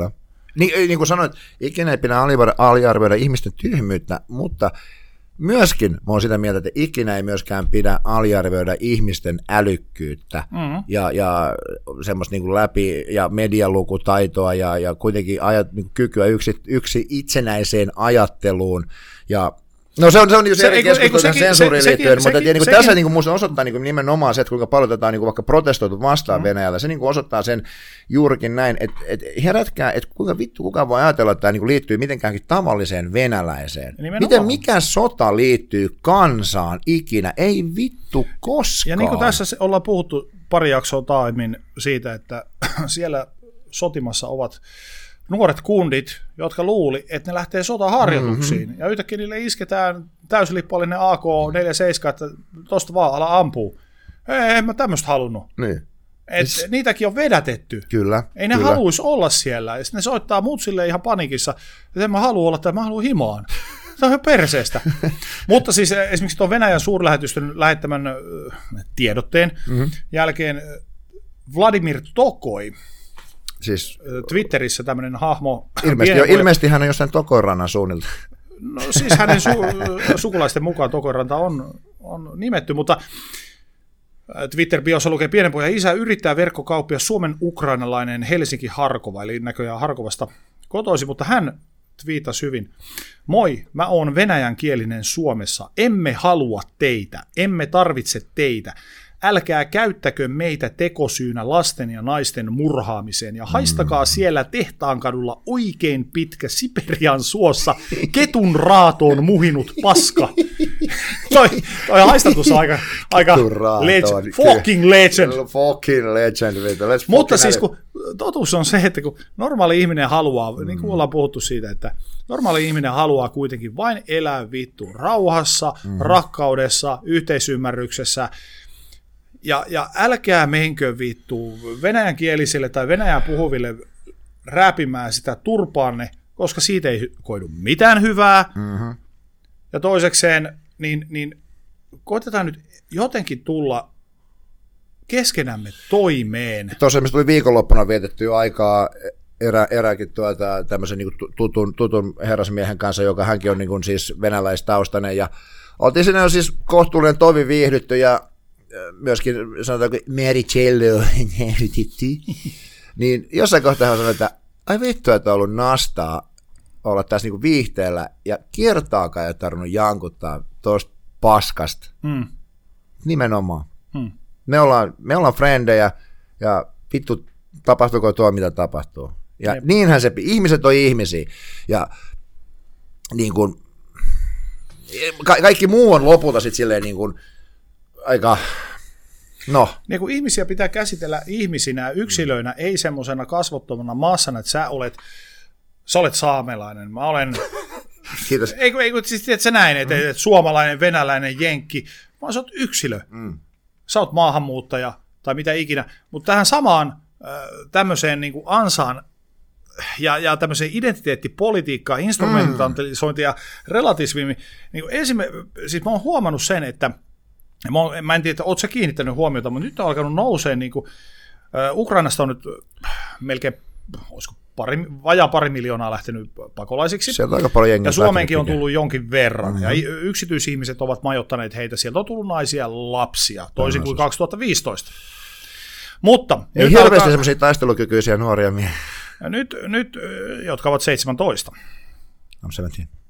Speaker 1: Niin, niin kuin sanoit, ikinä ei pidä aliarvioida ihmisten tyhmyyttä, mutta myöskin mä oon sitä mieltä, että ikinä ei myöskään pidä aliarvioida ihmisten älykkyyttä mm-hmm. ja, ja semmoista niin kuin läpi- ja medialukutaitoa ja, ja kuitenkin ajat, niin kuin kykyä yksi, yksi itsenäiseen ajatteluun ja no se on, se on just eri keskustelu tähän sensuuriin liittyen, mutta sekin, niin sekin, tässä niin minusta osoittaa niin nimenomaan se, että kuinka paljon tätä on niin vaikka protestoitu vastaan mm. Venäjällä. Se niin osoittaa sen juurikin näin, että, että herätkää, että kuinka vittu kukaan voi ajatella, että tämä niin liittyy mitenkäänkin tavalliseen venäläiseen. Nimenomaan. Miten mikä sota liittyy kansaan ikinä? Ei vittu koskaan.
Speaker 2: Ja niin kuin tässä ollaan puhuttu pari jaksoa taimin siitä, että siellä sotimassa ovat nuoret kundit, jotka luuli, että ne lähtee sotaharjoituksiin, mm-hmm. ja yhtäkkiä niille isketään täyslippallinen A K neljäkymmentäseitsemän, että tosta vaan ala ampuu. Ei, en mä tämmöistä halunnut. Niin. Et siis, niitäkin on vedätetty.
Speaker 1: Kyllä.
Speaker 2: Ei ne kyllä. haluaisi olla siellä. Ja sitten ne soittaa mut silleen ihan panikissa, että en mä halua olla, tai mä haluan himaan. Se on ihan perseestä. Mutta siis esimerkiksi tuon Venäjän suurlähetystön lähettämän äh, tiedotteen mm-hmm. jälkeen Vladimir Tokoi, siis Twitterissä tämmöinen hahmo.
Speaker 1: Ilmeisesti, jo, ilmeisesti hän on jossain Tokorannan suunnilta.
Speaker 2: No siis hänen su- sukulaisten mukaan Tokoranta on, on nimetty, mutta Twitter-biossa lukee pienen pojan isä yrittää verkkokauppia Suomen ukrainalainen Helsinki Harkova, eli näköjään Harkovasta kotoisin, mutta hän twiitasi hyvin. Moi, mä oon venäjänkielinen Suomessa. Emme halua teitä, emme tarvitse teitä. Älkää käyttäkö meitä tekosyynä lasten ja naisten murhaamiseen ja haistakaa siellä Tehtaankadulla oikein pitkä Siperian suossa ketun raatoon muhinut paska. toi, toi haistatus on aika, aika legend, fucking legend.
Speaker 1: Fucking legend.
Speaker 2: Mutta siis kun totuus on se, että kun normaali ihminen haluaa, mm. niin kuin ollaan puhuttu siitä, että normaali ihminen haluaa kuitenkin vain elää vittu rauhassa, mm. rakkaudessa, yhteisymmärryksessä. Ja, ja älkää menkö vittu venäjänkielisille tai venäjän puhuville rääpimään sitä turpaanne, koska siitä ei koidu mitään hyvää. Mm-hmm. Ja toisekseen, niin, niin koitetaan nyt jotenkin tulla keskenämme toimeen.
Speaker 1: Tuossa tuli viikonloppuna vietettyä aikaa erä, eräkin tuota, tämmöisen niin tutun, tutun herrasmiehen kanssa, joka hänkin on niin kuin siis venäläistaustainen. Ja oltiin siinä jo siis kohtuullinen tovi viihdytty ja myöskin sanotaanko Mericello, niin jossain kohtaa hän sanoi, että ai vittu, että on ollut nastaa olla tässä niinku viihteellä ja kiertaakaan ei ole tarvinnut jankuttaa tuosta paskasta. Mm. Nimenomaan. Mm. Me ollaan, me ollaan frendejä ja vittu tapahtuuko tuo mitä tapahtuu. Ja Jep. niinhän se, ihmiset on ihmisiä ja niin kuin, ka- kaikki muu on lopulta sitten silleen niin kuin aika, no.
Speaker 2: Niin kuin ihmisiä pitää käsitellä ihmisinä, yksilöinä, ei semmoisena kasvottomana maassana, että sä olet, sä olet saamelainen, mä olen,
Speaker 1: kiitos.
Speaker 2: Ei, ei siis tiedät sä näin, että, mm. että suomalainen, venäläinen, jenkki, vaan sä oot yksilö, mm. sä oot maahanmuuttaja tai mitä ikinä, mutta tähän samaan tämmöiseen niin kuin ansaan ja, ja tämmöiseen identiteettipolitiikkaan, instrumentalisointiin ja relativismiin, niin siis mä oon huomannut sen, että Mä, on, mä en tiedä, että ootko sä kiinnittänyt huomiota, mutta nyt on alkanut nousee, niin kuin, äh, Ukrainasta on nyt melkein, olisiko pari, vajaa pari miljoonaa lähtenyt pakolaisiksi,
Speaker 1: sieltä aika paljon jengiä
Speaker 2: ja Suomeenkin on tullut jonkin verran, mm-hmm. ja yksityisihmiset ovat majoittaneet heitä, sieltä on tullut naisia ja lapsia, toisin kuin kaksituhattaviisitoista. Mutta
Speaker 1: ei hirveästi alkaa semmoisia taistelukykyisiä nuoria miehiä.
Speaker 2: Nyt, nyt, jotka ovat seitsemäntoista.
Speaker 1: I'm seventeen.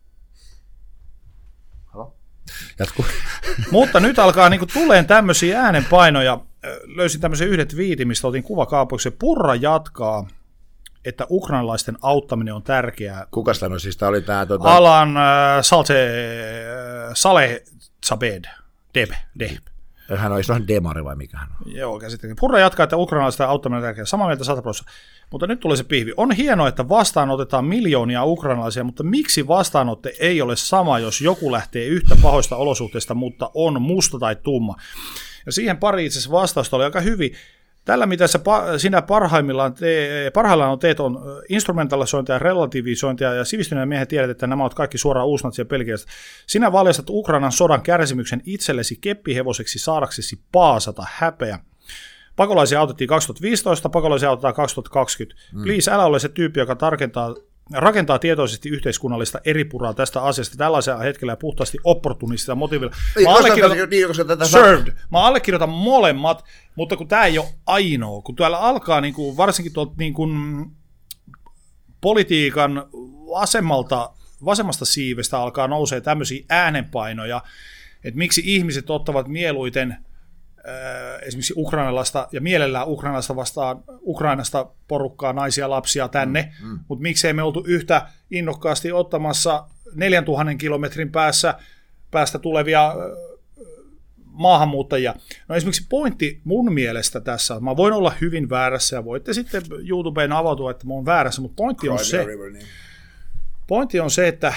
Speaker 1: Jatku.
Speaker 2: Mutta nyt alkaa niin tuleen tämmöisiä äänenpainoja. Löysin tämmöisen yhden twiitin, mistä otin kuvakaapuksi. Purra jatkaa, että ukrainalaisten auttaminen on tärkeää.
Speaker 1: Kuka sanoi? Siis tämä oli tämä... Tuota...
Speaker 2: Alan äh, Salte, äh, Saleh Zabed. Deb. Deb.
Speaker 1: Hän on ihan demari vai mikä hän on?
Speaker 2: Joo, käsittääkin. Purra jatkaa, että ukrainalaisten auttaminen on tärkeää. Samaa mieltä sata prosenttia. Mutta nyt tulee se pihvi. On hienoa, että vastaanotetaan miljoonia ukrainalaisia, mutta miksi vastaanotte ei ole sama, jos joku lähtee yhtä pahoista olosuhteista, mutta on musta tai tumma? Ja siihen pari itse asiassa vastausta oli aika hyvin. Tällä, mitä sä, sinä parhaimmillaan, te, parhaillaan teet, on instrumentalisointia, relativisointia, ja sivistyneen miehen tiedät, että nämä ovat kaikki suoraan uusnatsia pelkiästä. Sinä valjastat Ukrainan sodan kärsimyksen itsellesi keppihevoseksi saadaksesi paasata häpeä. Pakolaisia autettiin kaksituhattaviisitoista, pakolaisia autetaan kaksituhattakaksikymmentä. Mm. Please, älä ole se tyyppi, joka tarkentaa, rakentaa tietoisesti yhteiskunnallista eripuraa tästä asiasta tällaisella hetkellä ja puhtaasti opportunistilla motiivilla. Mä allekirjoitan, served. Mä allekirjoitan molemmat, mutta kun tämä ei ole ainoa, kun täällä alkaa niin kuin, varsinkin tuolta niin kuin, politiikan vasemmalta, vasemmasta siivestä alkaa nousee tämmöisiä äänenpainoja, että miksi ihmiset ottavat mieluiten esimerkiksi ukrainalaista ja mielellään ukrainalaista vastaan Ukrainasta porukkaa, naisia, lapsia tänne, mm, mm. mutta miksei me oltu yhtä innokkaasti ottamassa neljäntuhannen kilometrin päässä päästä tulevia maahanmuuttajia. No esimerkiksi pointti mun mielestä tässä, mä voin olla hyvin väärässä ja voitte sitten YouTubeen avautua, että mä oon väärässä, mutta pointti on se, pointti on se, että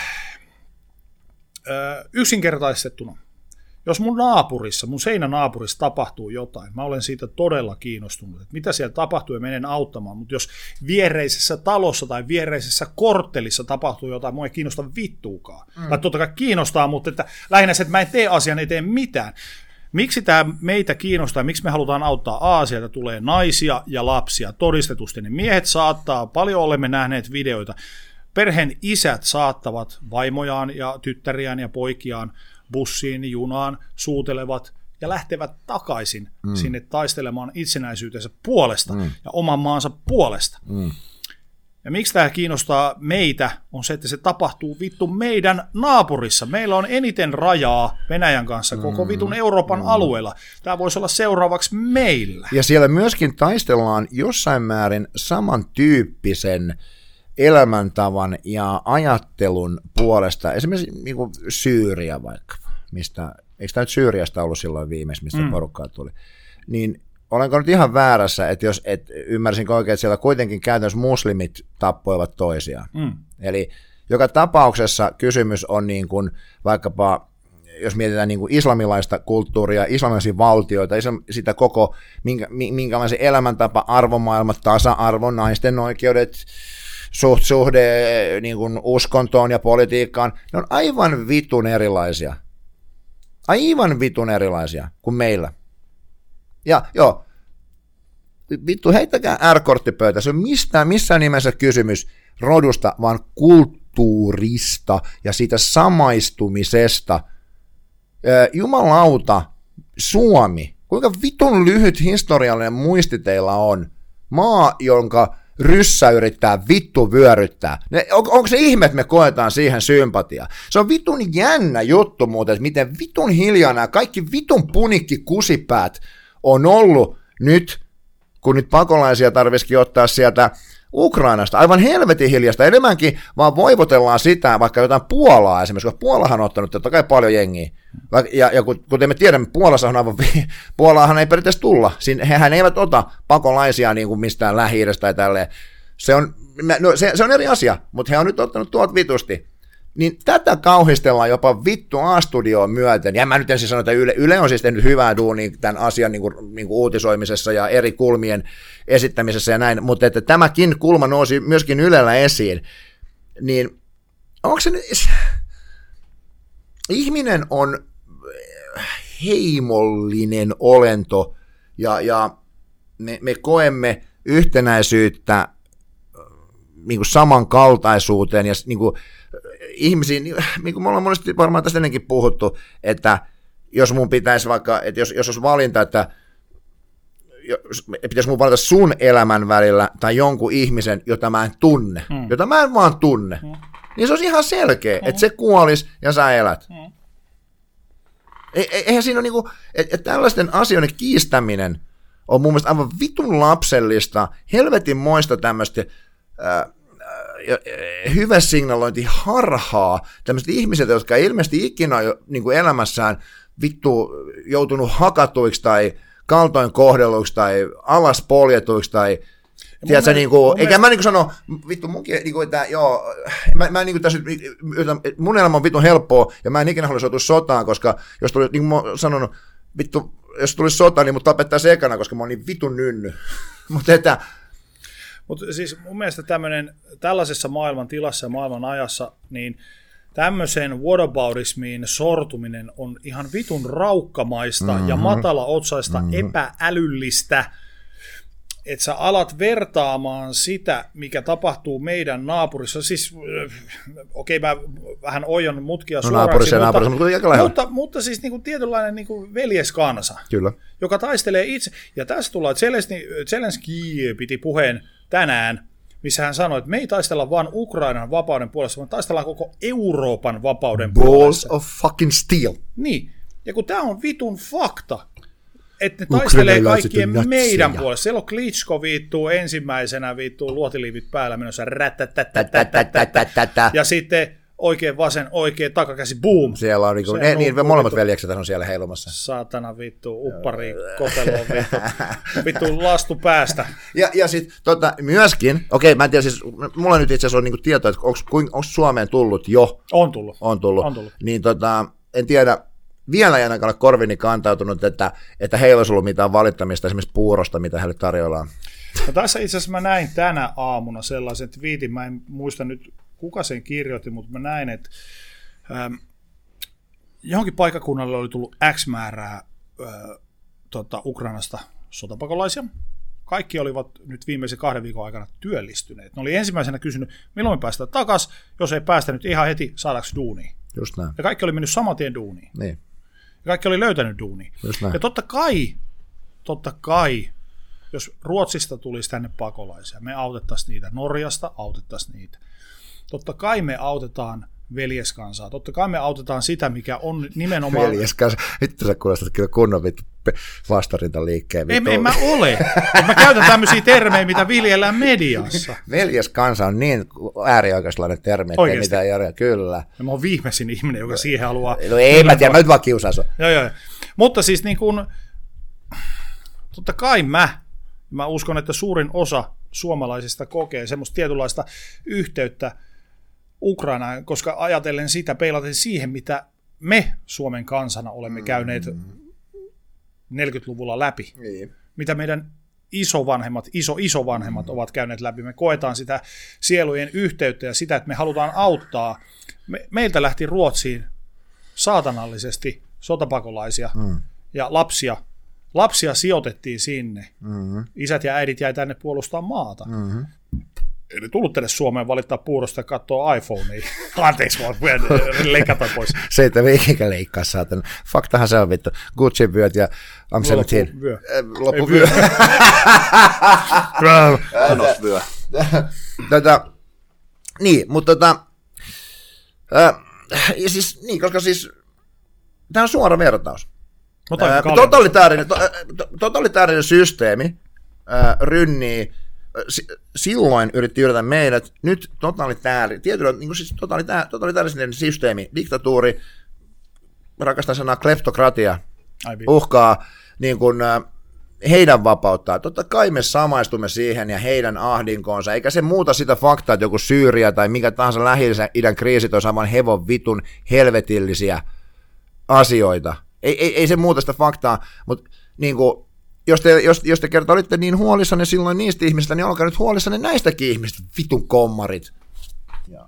Speaker 2: yksinkertaistettuna, jos mun naapurissa, mun seinänaapurissa tapahtuu jotain, mä olen siitä todella kiinnostunut, että mitä siellä tapahtuu ja menen auttamaan, mutta jos viereisessä talossa tai viereisessä korttelissa tapahtuu jotain, mua ei kiinnosta vittuukaan. Mm. Tai totta kai kiinnostaa, mutta että lähinnä se, että mä en tee asian, ei tee mitään. Miksi tämä meitä kiinnostaa, miksi me halutaan auttaa Aasialta, tulee naisia ja lapsia todistetusti, ne miehet saattaa, paljon olemme nähneet videoita, perheen isät saattavat vaimojaan ja tyttäriään ja poikiaan bussiin, junaan, suutelevat ja lähtevät takaisin mm. sinne taistelemaan itsenäisyytensä puolesta mm. ja oman maansa puolesta. Mm. Ja miksi tämä kiinnostaa meitä, on se, että se tapahtuu vittu meidän naapurissa. Meillä on eniten rajaa Venäjän kanssa koko vitun Euroopan mm. alueella. Tämä voisi olla seuraavaksi meillä.
Speaker 1: Ja siellä myöskin taistellaan jossain määrin samantyyppisen elämäntavan ja ajattelun puolesta, esimerkiksi niin kuin Syyria vaikka, mistä, eikö tämä nyt Syyriasta ollut silloin viimeis, mistä mm. porukkaa tuli, niin olenko nyt ihan väärässä, että jos et, ymmärsinkö oikein, että siellä kuitenkin käytännössä muslimit tappoivat toisiaan. Mm. Eli joka tapauksessa kysymys on niin kuin vaikkapa, jos mietitään niin kuin islamilaista kulttuuria, islamilaisia valtioita, sitä koko, minkä, minkälaisen elämäntapa, arvomaailma, tasa-arvo, naisten oikeudet, suht suhde niin kuin uskontoon ja politiikkaan, ne on aivan vitun erilaisia. Aivan vitun erilaisia kuin meillä. Ja joo, vittu heittäkää R-korttipöytä, se on mistään, missään nimessä kysymys rodusta, vaan kulttuurista ja siitä samaistumisesta. Jumalauta, Suomi, kuinka vitun lyhyt historiallinen muisti teillä on? Maa, jonka ryssä yrittää vittu vyöryttää. On, onko se ihme, että me koetaan siihen sympatiaa? Se on vitun jännä juttu muuten, että miten vitun hiljaa nämä kaikki vitun punikki kusipäät on ollut nyt, kun nyt pakolaisia tarvitsisikin ottaa sieltä Ukrainasta. Aivan helvetin hiljasta. Enemmänkin vaan voivotellaan sitä, vaikka jotain Puolaa esimerkiksi, koska Puolahan on ottanut totta kai paljon jengiä. Ja, ja kuten me tiedämme, Puolassa on aivan, Puolaahan ei periaatteessa tulla. Siin, hehän eivät ota pakolaisia niin kuin mistään Lähi-idästä tai tälleen. Se on, no, se, se on eri asia, mutta he on nyt ottanut tuolta vitusti. Niin tätä kauhistellaan jopa vittu A-studioon myöten. Ja mä nyt ensin sanon, että Yle, Yle on siis tehnyt hyvää duunia tämän asian niin kuin, niin kuin uutisoimisessa ja eri kulmien esittämisessä ja näin, mutta että tämäkin kulma nousi myöskin Ylellä esiin. Niin onko se nyt... Ihminen on heimollinen olento ja, ja me, me koemme yhtenäisyyttä niin kuin samankaltaisuuteen ja niin kuin ihmisiin, niin kuin me ollaan monesti varmaan tästä ennenkin puhuttu, että jos mun pitäisi vaikka, että jos, jos olisi valinta, että pitäisi mun valita sun elämän välillä tai jonkun ihmisen, jota mä en tunne, mm. jota mä en vaan tunne, mm. niin se olisi ihan selkeä, mm. että se kuolisi ja sä elät. Mm. E, eihän siinä ole niinku, että et tällaisten asioiden kiistäminen on mun mielestä aivan vitun lapsellista, helvetin moista tämmöistä äh, hyvä signalointi harhaa tämmöiset ihmiset, jotka ei ilmeisesti ikinä ole niin kuin elämässään vittu joutunut hakatuiksi tai kaltoin kohdelluiksi tai alas poljetuiksi tai tiedätkö, niin kuin, eikä mä niin kuin sano, vittu munkin, niin kuin, että joo, mä, mä niin kuin tässä, mun elämä on vitun helppoa ja mä en ikinä haluaisi joutua sotaan, koska jos tuli, niin kuin mä oon sanonut, vittu, jos tulisi sota, niin mut tapettaisiin ekana, koska mä oon niin vitun nynny. Mutta että
Speaker 2: Mutta siis mun mielestä tämmöinen, tällaisessa maailman tilassa ja maailman ajassa, niin tämmöiseen whataboutismiin sortuminen on ihan vitun raukkamaista mm-hmm. ja matalaotsaista, mm-hmm. epäälyllistä että sä alat vertaamaan sitä, mikä tapahtuu meidän naapurissa. Siis, okei, okay, mä vähän ojon mutkia
Speaker 1: no,
Speaker 2: suoraksi,
Speaker 1: naapurissa
Speaker 2: mutta,
Speaker 1: naapurissa, mutta,
Speaker 2: mutta, mutta siis niin kuin tietynlainen niin kuin veljeskansa,
Speaker 1: Kyllä.
Speaker 2: joka taistelee itse. Ja tässä tullaan, Zelenski piti puheen tänään, missä hän sanoi, että me ei taistella vain Ukrainan vapauden puolesta, vaan taistellaan koko Euroopan vapauden
Speaker 1: Balls
Speaker 2: puolesta.
Speaker 1: of fucking steel.
Speaker 2: Niin, ja kun tämä on vitun fakta, että ne taistelee kaikkien meidän puolesta. Siellä on Klitschko viittuu ensimmäisenä, viittuu luotiliivit päällä menossa rättättättättättättätä. Ja sitten oikein vasen, oikein takakäsi, boom.
Speaker 1: Siellä on, niinku, ne, niin, molemmat vittu, veljekset on siellä heilumassa.
Speaker 2: Saatana vittu, uppari, koteloon vittu, vittu lastu päästä.
Speaker 1: Ja, ja sitten tota, myöskin, okei, mä en tiedä, siis mulla nyt itse asiassa on niinku tieto, että onko Suomeen tullut jo.
Speaker 2: On tullut.
Speaker 1: On tullut.
Speaker 2: On tullut.
Speaker 1: Niin tota, en tiedä, vielä ei ainakaan ole korvini kantautunut, että, että heillä olisi ollut mitään valittamista esimerkiksi puurosta, mitä heille tarjoillaan.
Speaker 2: No tässä itse asiassa mä näin tänä aamuna sellaisen twiitin, mä en muista nyt kuka sen kirjoitti, mutta mä näin, että ähm, johonkin paikkakunnalle oli tullut X määrää äh, tota, Ukrainasta sotapakolaisia. Kaikki olivat nyt viimeisen kahden viikon aikana työllistyneet. Ne oli ensimmäisenä kysynyt, milloin me päästään takaisin, jos ei päästä nyt ihan heti, saadaanko duunia.
Speaker 1: Just näin.
Speaker 2: Ja kaikki oli mennyt saman tien duuniin.
Speaker 1: Niin.
Speaker 2: Ja kaikki oli löytänyt duunia. Ja totta kai, totta kai, jos Ruotsista tulisi tänne pakolaisia, me autettaisiin niitä. Norjasta autettaisiin niitä. Totta kai me autetaan veljeskansaa. Totta kai me autetaan sitä, mikä on nimenomaan...
Speaker 1: Veljeskansa. Vittu sä kuulostat kyllä kunnon vittu vastarintaliikkeen.
Speaker 2: En, en mä ole. Mä käytän tämmöisiä termejä, mitä viljellään mediassa.
Speaker 1: Veljeskansa on niin äärioikeistolainen termi, että ei mitään järjää. Kyllä.
Speaker 2: Ja mä oon viimeisin ihminen, joka siihen haluaa...
Speaker 1: No ei mä tiedä, mä nyt vaan kiusaan sua.
Speaker 2: Joo, joo. Mutta siis niin kuin... Totta kai mä, mä uskon, että suurin osa suomalaisista kokee semmoista tietynlaista yhteyttä Ukrainaan, koska ajatellen sitä, peilaten siihen, mitä me Suomen kansana olemme käyneet neljäkymmentäluvulla läpi,
Speaker 1: niin.
Speaker 2: Mitä meidän isovanhemmat, iso isovanhemmat ovat käyneet läpi. Me koetaan sitä sielujen yhteyttä ja sitä, että me halutaan auttaa. Me, meiltä lähti Ruotsiin saatanallisesti sotapakolaisia mm. ja lapsia. Lapsia sijoitettiin sinne. Mm-hmm. Isät ja äidit jäi tänne puolustaa maata. Mm-hmm. Ei tullut tänne Suomeen valittaa puurosta ja katsoa iPhonea. Anteeksi, vaan leikata pois.
Speaker 1: Se, että eikä leikkaa saatana. Faktahan se on vittu. Gucci vyöt ja I'm seventeen.
Speaker 2: Loppuvyö.
Speaker 1: Loppuvyö.
Speaker 3: Annosvyö.
Speaker 1: Tätä, niin, mutta tota, äh, siis, niin, koska siis, tämä on suora vertaus. Ää, totalitaarinen, to, to, totalitaarinen systeemi ää, rynnii, si, silloin yritti yrittää meidät, nyt totalitaari, tietyllä, niin kuin siis totalitaar, totalitaarinen systeemi, diktatuuri, rakastan sanaa kleptokratia, uhkaa niin kuin, ää, heidän vapauttaa. Totta kai me samaistumme siihen ja heidän ahdinkoonsa, eikä se muuta sitä faktaa, että joku Syyria tai mikä tahansa Lähi-idän kriisit on saman hevon vitun helvetillisiä asioita. Ei, ei, ei se muuta sitä faktaa, mutta niin kuin, jos, te, jos, jos te kerta olitte niin huolissanne silloin niistä ihmisistä, niin olkaa nyt huolissanne näistäkin ihmistä, vitun kommarit. Ja.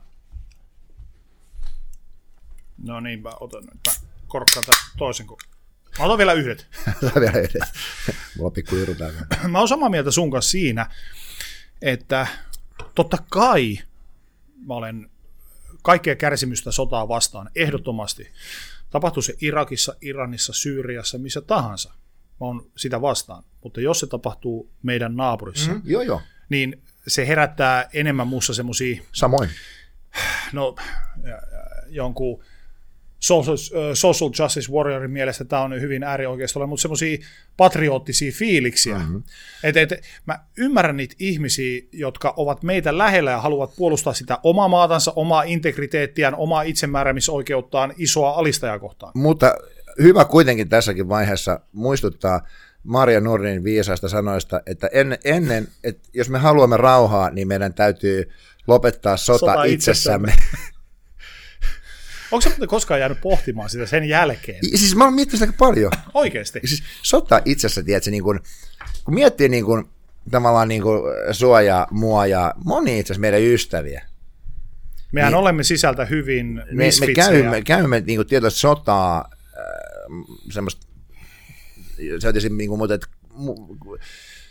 Speaker 2: No niin, mä otan nyt, mä korkkaan tämän toisen. Kun... Mä otan vielä yhdet.
Speaker 1: vielä yhdet. Mulla on pikku iru täällä.
Speaker 2: Mä oon samaa mieltä sun kanssa siinä, että totta kai mä olen kaikkea kärsimystä sotaa vastaan, ehdottomasti. Tapahtuu se Irakissa, Iranissa, Syyriassa, missä tahansa. Mä oon sitä vastaan. Mutta jos se tapahtuu meidän naapurissa,
Speaker 1: mm, joo, joo.
Speaker 2: niin se herättää enemmän muussa semmosia...
Speaker 1: Samoin.
Speaker 2: No, jonkun social, social justice warriorin mielestä tämä on hyvin äärioikeistolla, mutta semmoisia patriottisia fiiliksiä. Mm-hmm. Et, et, mä ymmärrän niitä ihmisiä, jotka ovat meitä lähellä ja haluavat puolustaa sitä omaa maatansa, omaa integriteettiään, omaa itsemääräämisoikeuttaan isoa alistajaa kohtaan.
Speaker 1: Mutta hyvä kuitenkin tässäkin vaiheessa muistuttaa Maria Nordin viisaista sanoista, että en, ennen, että jos me haluamme rauhaa, niin meidän täytyy lopettaa sota, sota itsessämme. itsessämme.
Speaker 2: Onko sä koskaan jäänyt pohtimaan sitä sen jälkeen?
Speaker 1: Siis mä oon miettinyt sitä paljon.
Speaker 2: Oikeasti?
Speaker 1: Siis sota itsessä, tiedätkö, niin kun, kun miettii niin kun, tavallaan niin kun sua ja mua ja moni itse asiassa meidän ystäviä.
Speaker 2: Mehän
Speaker 1: niin,
Speaker 2: olemme sisältä hyvin
Speaker 1: me, me käymme, käymme niin kuin tietoista sotaa, äh, semmoista, se on tietysti niin kuin, mutta, että,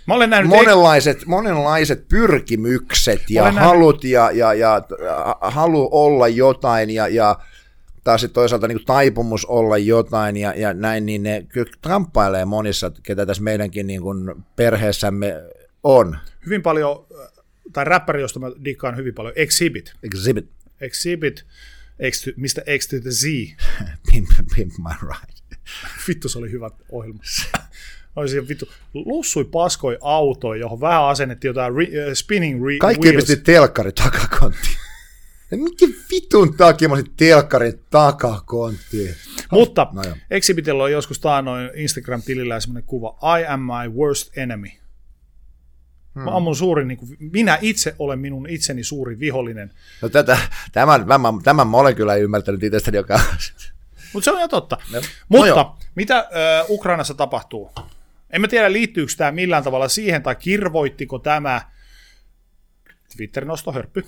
Speaker 2: Mä olen nähnyt
Speaker 1: monenlaiset, ei... monenlaiset pyrkimykset ja halut ja, ja, ja halu olla jotain ja, ja taas sitten toisaalta niin kuin taipumus olla jotain ja, ja näin, niin ne kyllä tramppailee monissa, ketä tässä meidänkin niin kuin perheessämme on.
Speaker 2: Hyvin paljon, tai räppäri, josta mä dikkaan hyvin paljon, Exhibit.
Speaker 1: Exhibit.
Speaker 2: Exhibit, X to, mistä X to the Z.
Speaker 1: Pimp, pimp my ride.
Speaker 2: Vittu, se oli hyvä ohjelma. Oli siihen vittu, lussui paskoi autoja, johon vähän asennettiin jotain re, uh, spinning re,
Speaker 1: kaikki
Speaker 2: wheels.
Speaker 1: pisti telkkari takakonttiin. Mikä vitun takia mä olisin telkkarin takakonttiin?
Speaker 2: Mutta no Exhibitillä on joskus taannoin Instagram-tilillä semmoinen kuva, I am my worst enemy. Hmm. Mä, mun suuri, niin kuin, minä itse olen minun itseni suuri vihollinen.
Speaker 1: No tätä, tämän, tämän, tämän mä olen kyllä ymmärtänyt itsestäni joka
Speaker 2: Mutta se on jo totta. No. Mutta no mitä äh, Ukrainassa tapahtuu? En mä tiedä, liittyykö tämä millään tavalla siihen, tai kirvoittiko tämä Twitter-nostohörppy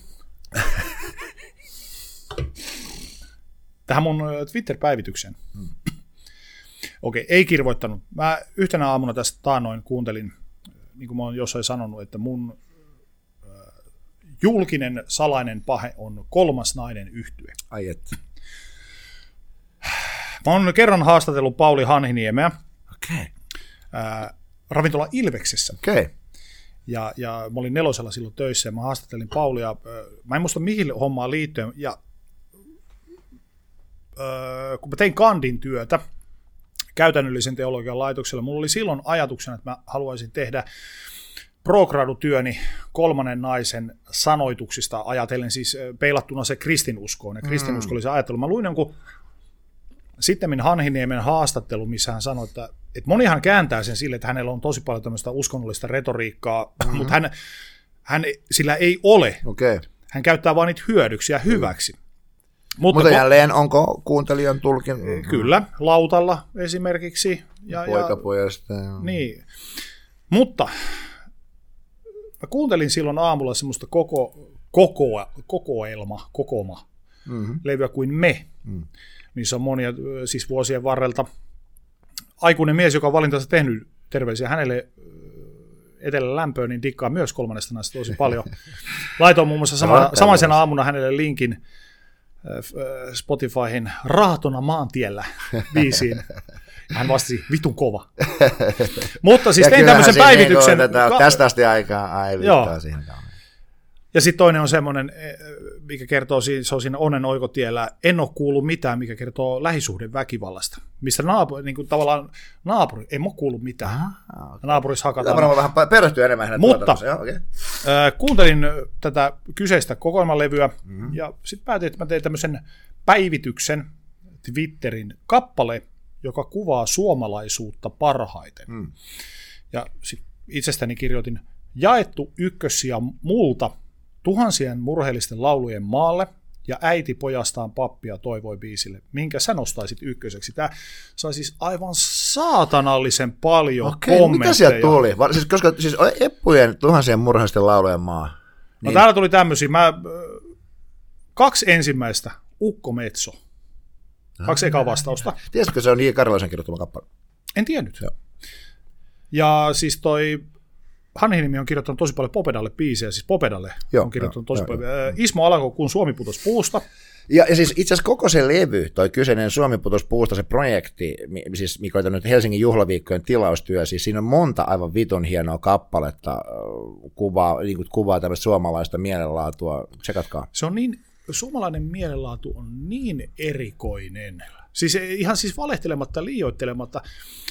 Speaker 2: tähän mun Twitter-päivitykseen. Hmm. Okei, ei kirvoittanut. Mä yhtenä aamuna tästä taannoin kuuntelin, niin kuin mä oon jossain sanonut, että mun äh, julkinen salainen pahe on Kolmas nainen yhtye.
Speaker 1: Ai et.
Speaker 2: Mä oon kerran haastatellut Pauli Hanhiniemeä.
Speaker 1: Okei.
Speaker 2: Äh, ravintola Ilveksessä.
Speaker 1: Okei.
Speaker 2: Ja, ja mä olin Nelosella silloin töissä ja mä haastattelin Paulia. Äh, mä en muista mihin hommaan liittyen. Ja äh, kun mä tein kandin työtä käytännöllisen teologian laitoksella, mulla oli silloin ajatuksena, että mä haluaisin tehdä pro-gradu-työni kolmannen naisen sanoituksista ajatellen siis peilattuna se kristinuskoon ja kristinuskollisen ajattelun. Mä luin jonkun sittemmin Hanhiniemen haastattelu, missä hän sanoi, että, että monihan kääntää sen sille, että hänellä on tosi paljon tämmöistä uskonnollista retoriikkaa, mm-hmm. mutta hän, hän, sillä ei ole.
Speaker 1: Okay.
Speaker 2: Hän käyttää vain niitä hyödyksi ja hyväksi. Mm.
Speaker 1: Mutta, Mutta jälleen, onko kuuntelijan tulkin?
Speaker 2: Kyllä, lautalla esimerkiksi. Ja,
Speaker 1: Poikapojasta. Ja...
Speaker 2: Niin. Mutta mä kuuntelin silloin aamulla semmoista koko, koko, kokoelma, kokoma, mm-hmm. levyä kuin Me, mm. missä on monia siis vuosien varrelta aikuinen mies, joka on valintansa tehnyt, terveisiä hänelle etelän lämpöön, niin dikkaa myös kolmannesta naista tosi paljon. Laitoin muun muassa sama, samaisena aamuna hänelle linkin Spotifyhin Raatona maantiellä biisiin. Hän vastasi, vitun kova. Mutta siis ja tein tämmöisen päivityksen.
Speaker 1: Tätä, tästä asti aikaa aivittaa siihen.
Speaker 2: Ja sitten toinen on semmoinen, mikä kertoo, se on siinä onnen oikotiellä, en ole kuullut mitään, mikä kertoo lähisuhden väkivallasta. Mistä naapuri, niin kuin tavallaan naapuri, en ole kuullut mitään. Ah, okay. Naapurissa hakataan.
Speaker 1: Tämä on vähän perehtyä enemmän hänet.
Speaker 2: Mutta okay. äh, kuuntelin tätä kyseistä kokoelmalevyä, mm-hmm. ja sitten päätin, että mä tein tämmöisen päivityksen Twitterin kappale, joka kuvaa suomalaisuutta parhaiten. Mm. Ja sitten itsestäni kirjoitin, jaettu ykkössiä multa tuhansien murheellisten laulujen maalle, ja äiti pojastaan pappia toivoi biisille. Minkä sä nostaisit ykköseksi? Tämä sai siis aivan saatanallisen paljon Okei, kommentteja.
Speaker 1: Mitä sieltä tuli? Siis, koska siis Eppujen tuhansien murheellisten laulujen maa.
Speaker 2: Niin. No täällä tuli tämmöisiä. Mä, kaksi ensimmäistä. Ukko Metso. Kaksi ekaa vastausta.
Speaker 1: Tiesitkö se on J. Karjalaisen kirjoittama kappale?
Speaker 2: En tiennyt.
Speaker 1: Joo.
Speaker 2: Ja siis toi Hanhiniemi on kirjoittanut tosi paljon Popedalle biisejä, siis Popedalle Joo, on kirjoittanut jo, tosi jo, paljon. Jo. Ismo Alanko, kun Suomi putosi puusta.
Speaker 1: Ja, ja siis itse asiassa koko se levy, toi kyseinen Suomi putosi puusta, se projekti, siis mikä on nyt Helsingin juhlaviikkojen tilaustyö, siis siinä on monta aivan vitun hienoa kappaletta, kuvaa, niin kuin kuvaa tämmöistä suomalaista mielenlaatua. Tsekatkaa.
Speaker 2: Se on niin, suomalainen mielenlaatu on niin erikoinen. Siis ihan siis valehtelematta, liioittelematta.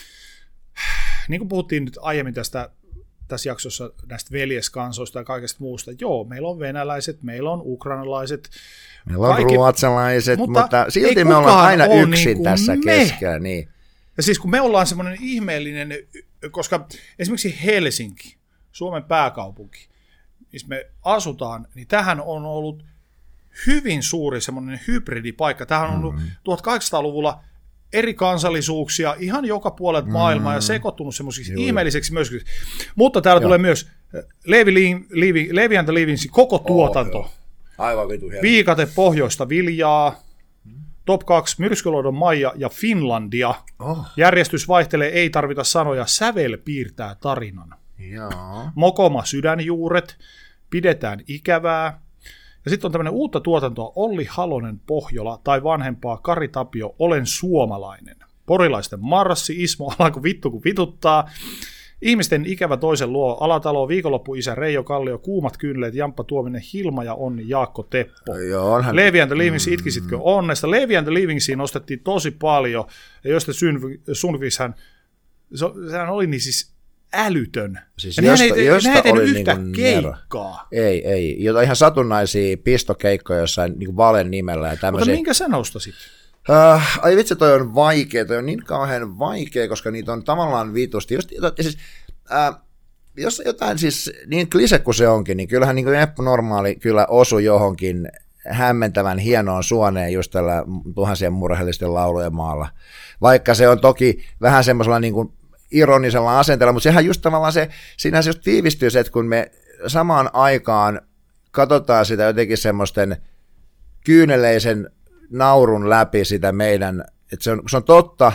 Speaker 2: Niin kuin puhuttiin nyt aiemmin tästä tässä jaksossa näistä veljeskansoista ja kaikesta muusta. Joo, meillä on venäläiset, meillä on ukrainalaiset.
Speaker 1: Meillä on kaikki, ruotsalaiset, mutta, mutta silti me ollaan aina yksin niin tässä me. keskellä. Niin.
Speaker 2: Ja siis kun me ollaan semmoinen ihmeellinen, koska esimerkiksi Helsinki, Suomen pääkaupunki, missä me asutaan, niin tähän on ollut hyvin suuri semmoinen hybridipaikka. Tähän on ollut mm-hmm. tuhatkahdeksansataaluvulla eri kansallisuuksia ihan joka puolelta maailmaa mm. ja sekoittunut semmoisiksi Juu. ihmeelliseksi myöskin. Mutta täällä Joo. tulee myös Levi, Levi, Levi and the Levinsin koko tuotanto.
Speaker 1: Oh, aivan vitu hieno.
Speaker 2: Viikate pohjoista viljaa, mm. top kaksi Myrskyluodon Maija ja Finlandia. Oh. Järjestys vaihtelee, ei tarvita sanoja, sävel piirtää tarinan.
Speaker 1: Joo.
Speaker 2: Mokoma sydänjuuret, pidetään ikävää. Ja sitten on tämmöinen uutta tuotantoa, Olli Halonen Pohjola tai vanhempaa Kari Tapio, Olen suomalainen. Porilaisten marssi, Ismo Alanko vittu kun vituttaa. Ihmisten ikävä toisen luo, Alatalo, viikonloppuisä Reijo Kallio, Kuumat kynleet, Jamppa Tuominen, Hilma ja Onni, Jaakko Teppo.
Speaker 1: Joo, onhan...
Speaker 2: Levi and the Livings, itkisitkö onnesta? Levi and the Livingsiin nostettiin tosi paljon, ja josta Sundqvisthän, sehän oli niin siis älytön.
Speaker 1: Siis
Speaker 2: ja
Speaker 1: josta,
Speaker 2: nehän ei,
Speaker 1: josta
Speaker 2: nehän ei tehnyt
Speaker 1: oli
Speaker 2: yhtään
Speaker 1: niinku
Speaker 2: keikkaa.
Speaker 1: Ei, ei. Jotain ihan satunnaisia pistokeikkoja jossain niinku Valen nimellä. Ja
Speaker 2: mutta minkä sä nostasit?
Speaker 1: Uh, ai vitsi, toi on vaikea, toi on niin kauhean vaikea, koska niitä on tavallaan vitusti. Just, siis, uh, jos jotain siis, niin klise kuin se onkin, niin kyllähän niin Eppu Normaali kyllä osui johonkin hämmentävän hienoon suoneen just tällä tuhansien murheellisten laulujen maalla. Vaikka se on toki vähän semmoisella niin kuin ironisella asenteella, mutta sehän just tavallaan se, siinä se just tiivistyy se, että kun me samaan aikaan katsotaan sitä jotenkin semmoisten kyyneleisen naurun läpi sitä meidän, että se on, se on totta,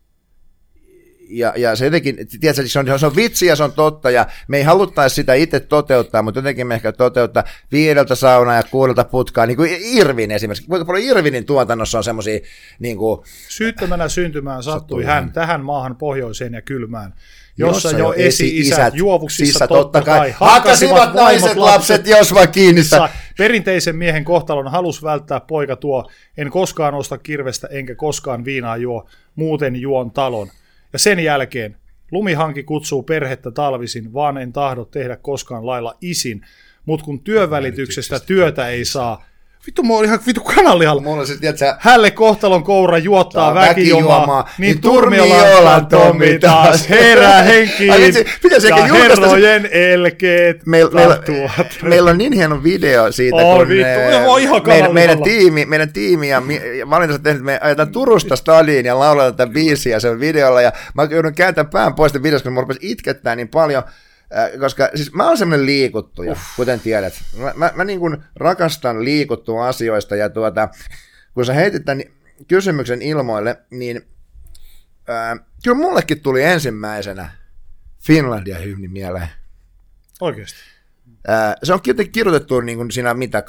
Speaker 1: ja, ja se jotenkin, tiedätkö, se on, se on vitsi ja se on totta, ja me ei haluttaisi sitä itse toteuttaa, mutta jotenkin me ehkä toteuttaa viideltä saunaa ja kuudelta putkaa, niin kuin Irvin esimerkiksi, kuinka paljon Irvinin tuotannossa on semmoisia, niin kuin...
Speaker 2: Syyttömänä syntymään sattui hän, hän tähän maahan pohjoiseen ja kylmään, jossa, jossa jo esi-isät juovuksissa totta kai
Speaker 1: hakkasivat naiset lapset, jos vaan kiinni.
Speaker 2: Perinteisen miehen kohtalon halus välttää poika tuo, en koskaan osta kirvestä enkä koskaan viinaa juo, muuten juon talon. Ja sen jälkeen lumihanki kutsuu perhettä talvisin, vaan en tahdo tehdä koskaan lailla isin, mutta kun työvälityksestä työtä ei saa, vittu, mä oon ihan vittu kanallihalla.
Speaker 1: Mulla se, tiedätkö,
Speaker 2: hälle kohtalon koura juottaa väkijuomaa, niin Turmiolan Tommi taas herää henkiin, ja herrojen elkeet
Speaker 1: meil, tarttuvat. Meillä on niin hieno video siitä,
Speaker 2: oh,
Speaker 1: kun
Speaker 2: vittu,
Speaker 1: meidän, meidän, tiimi, meidän tiimi ja valinnassa tehnyt, me ajetaan Turusta stadiin ja laulaa tätä biisiä sen videolla, ja mä joudun kääntämään pään pois tämän videosta, kun mä rupesin itkettää niin paljon, koska siis mä oon semmoinen liikuttuja, Uff. kuten tiedät. Mä, mä, mä niin kuin rakastan liikuttua asioista, ja tuota, kun sä heitit tämän kysymyksen ilmoille, niin ää, kyllä mullekin tuli ensimmäisenä Finlandia hymni mieleen.
Speaker 2: Oikeasti?
Speaker 1: Ää, se on kirjoitettu niin kuin siinä mitä,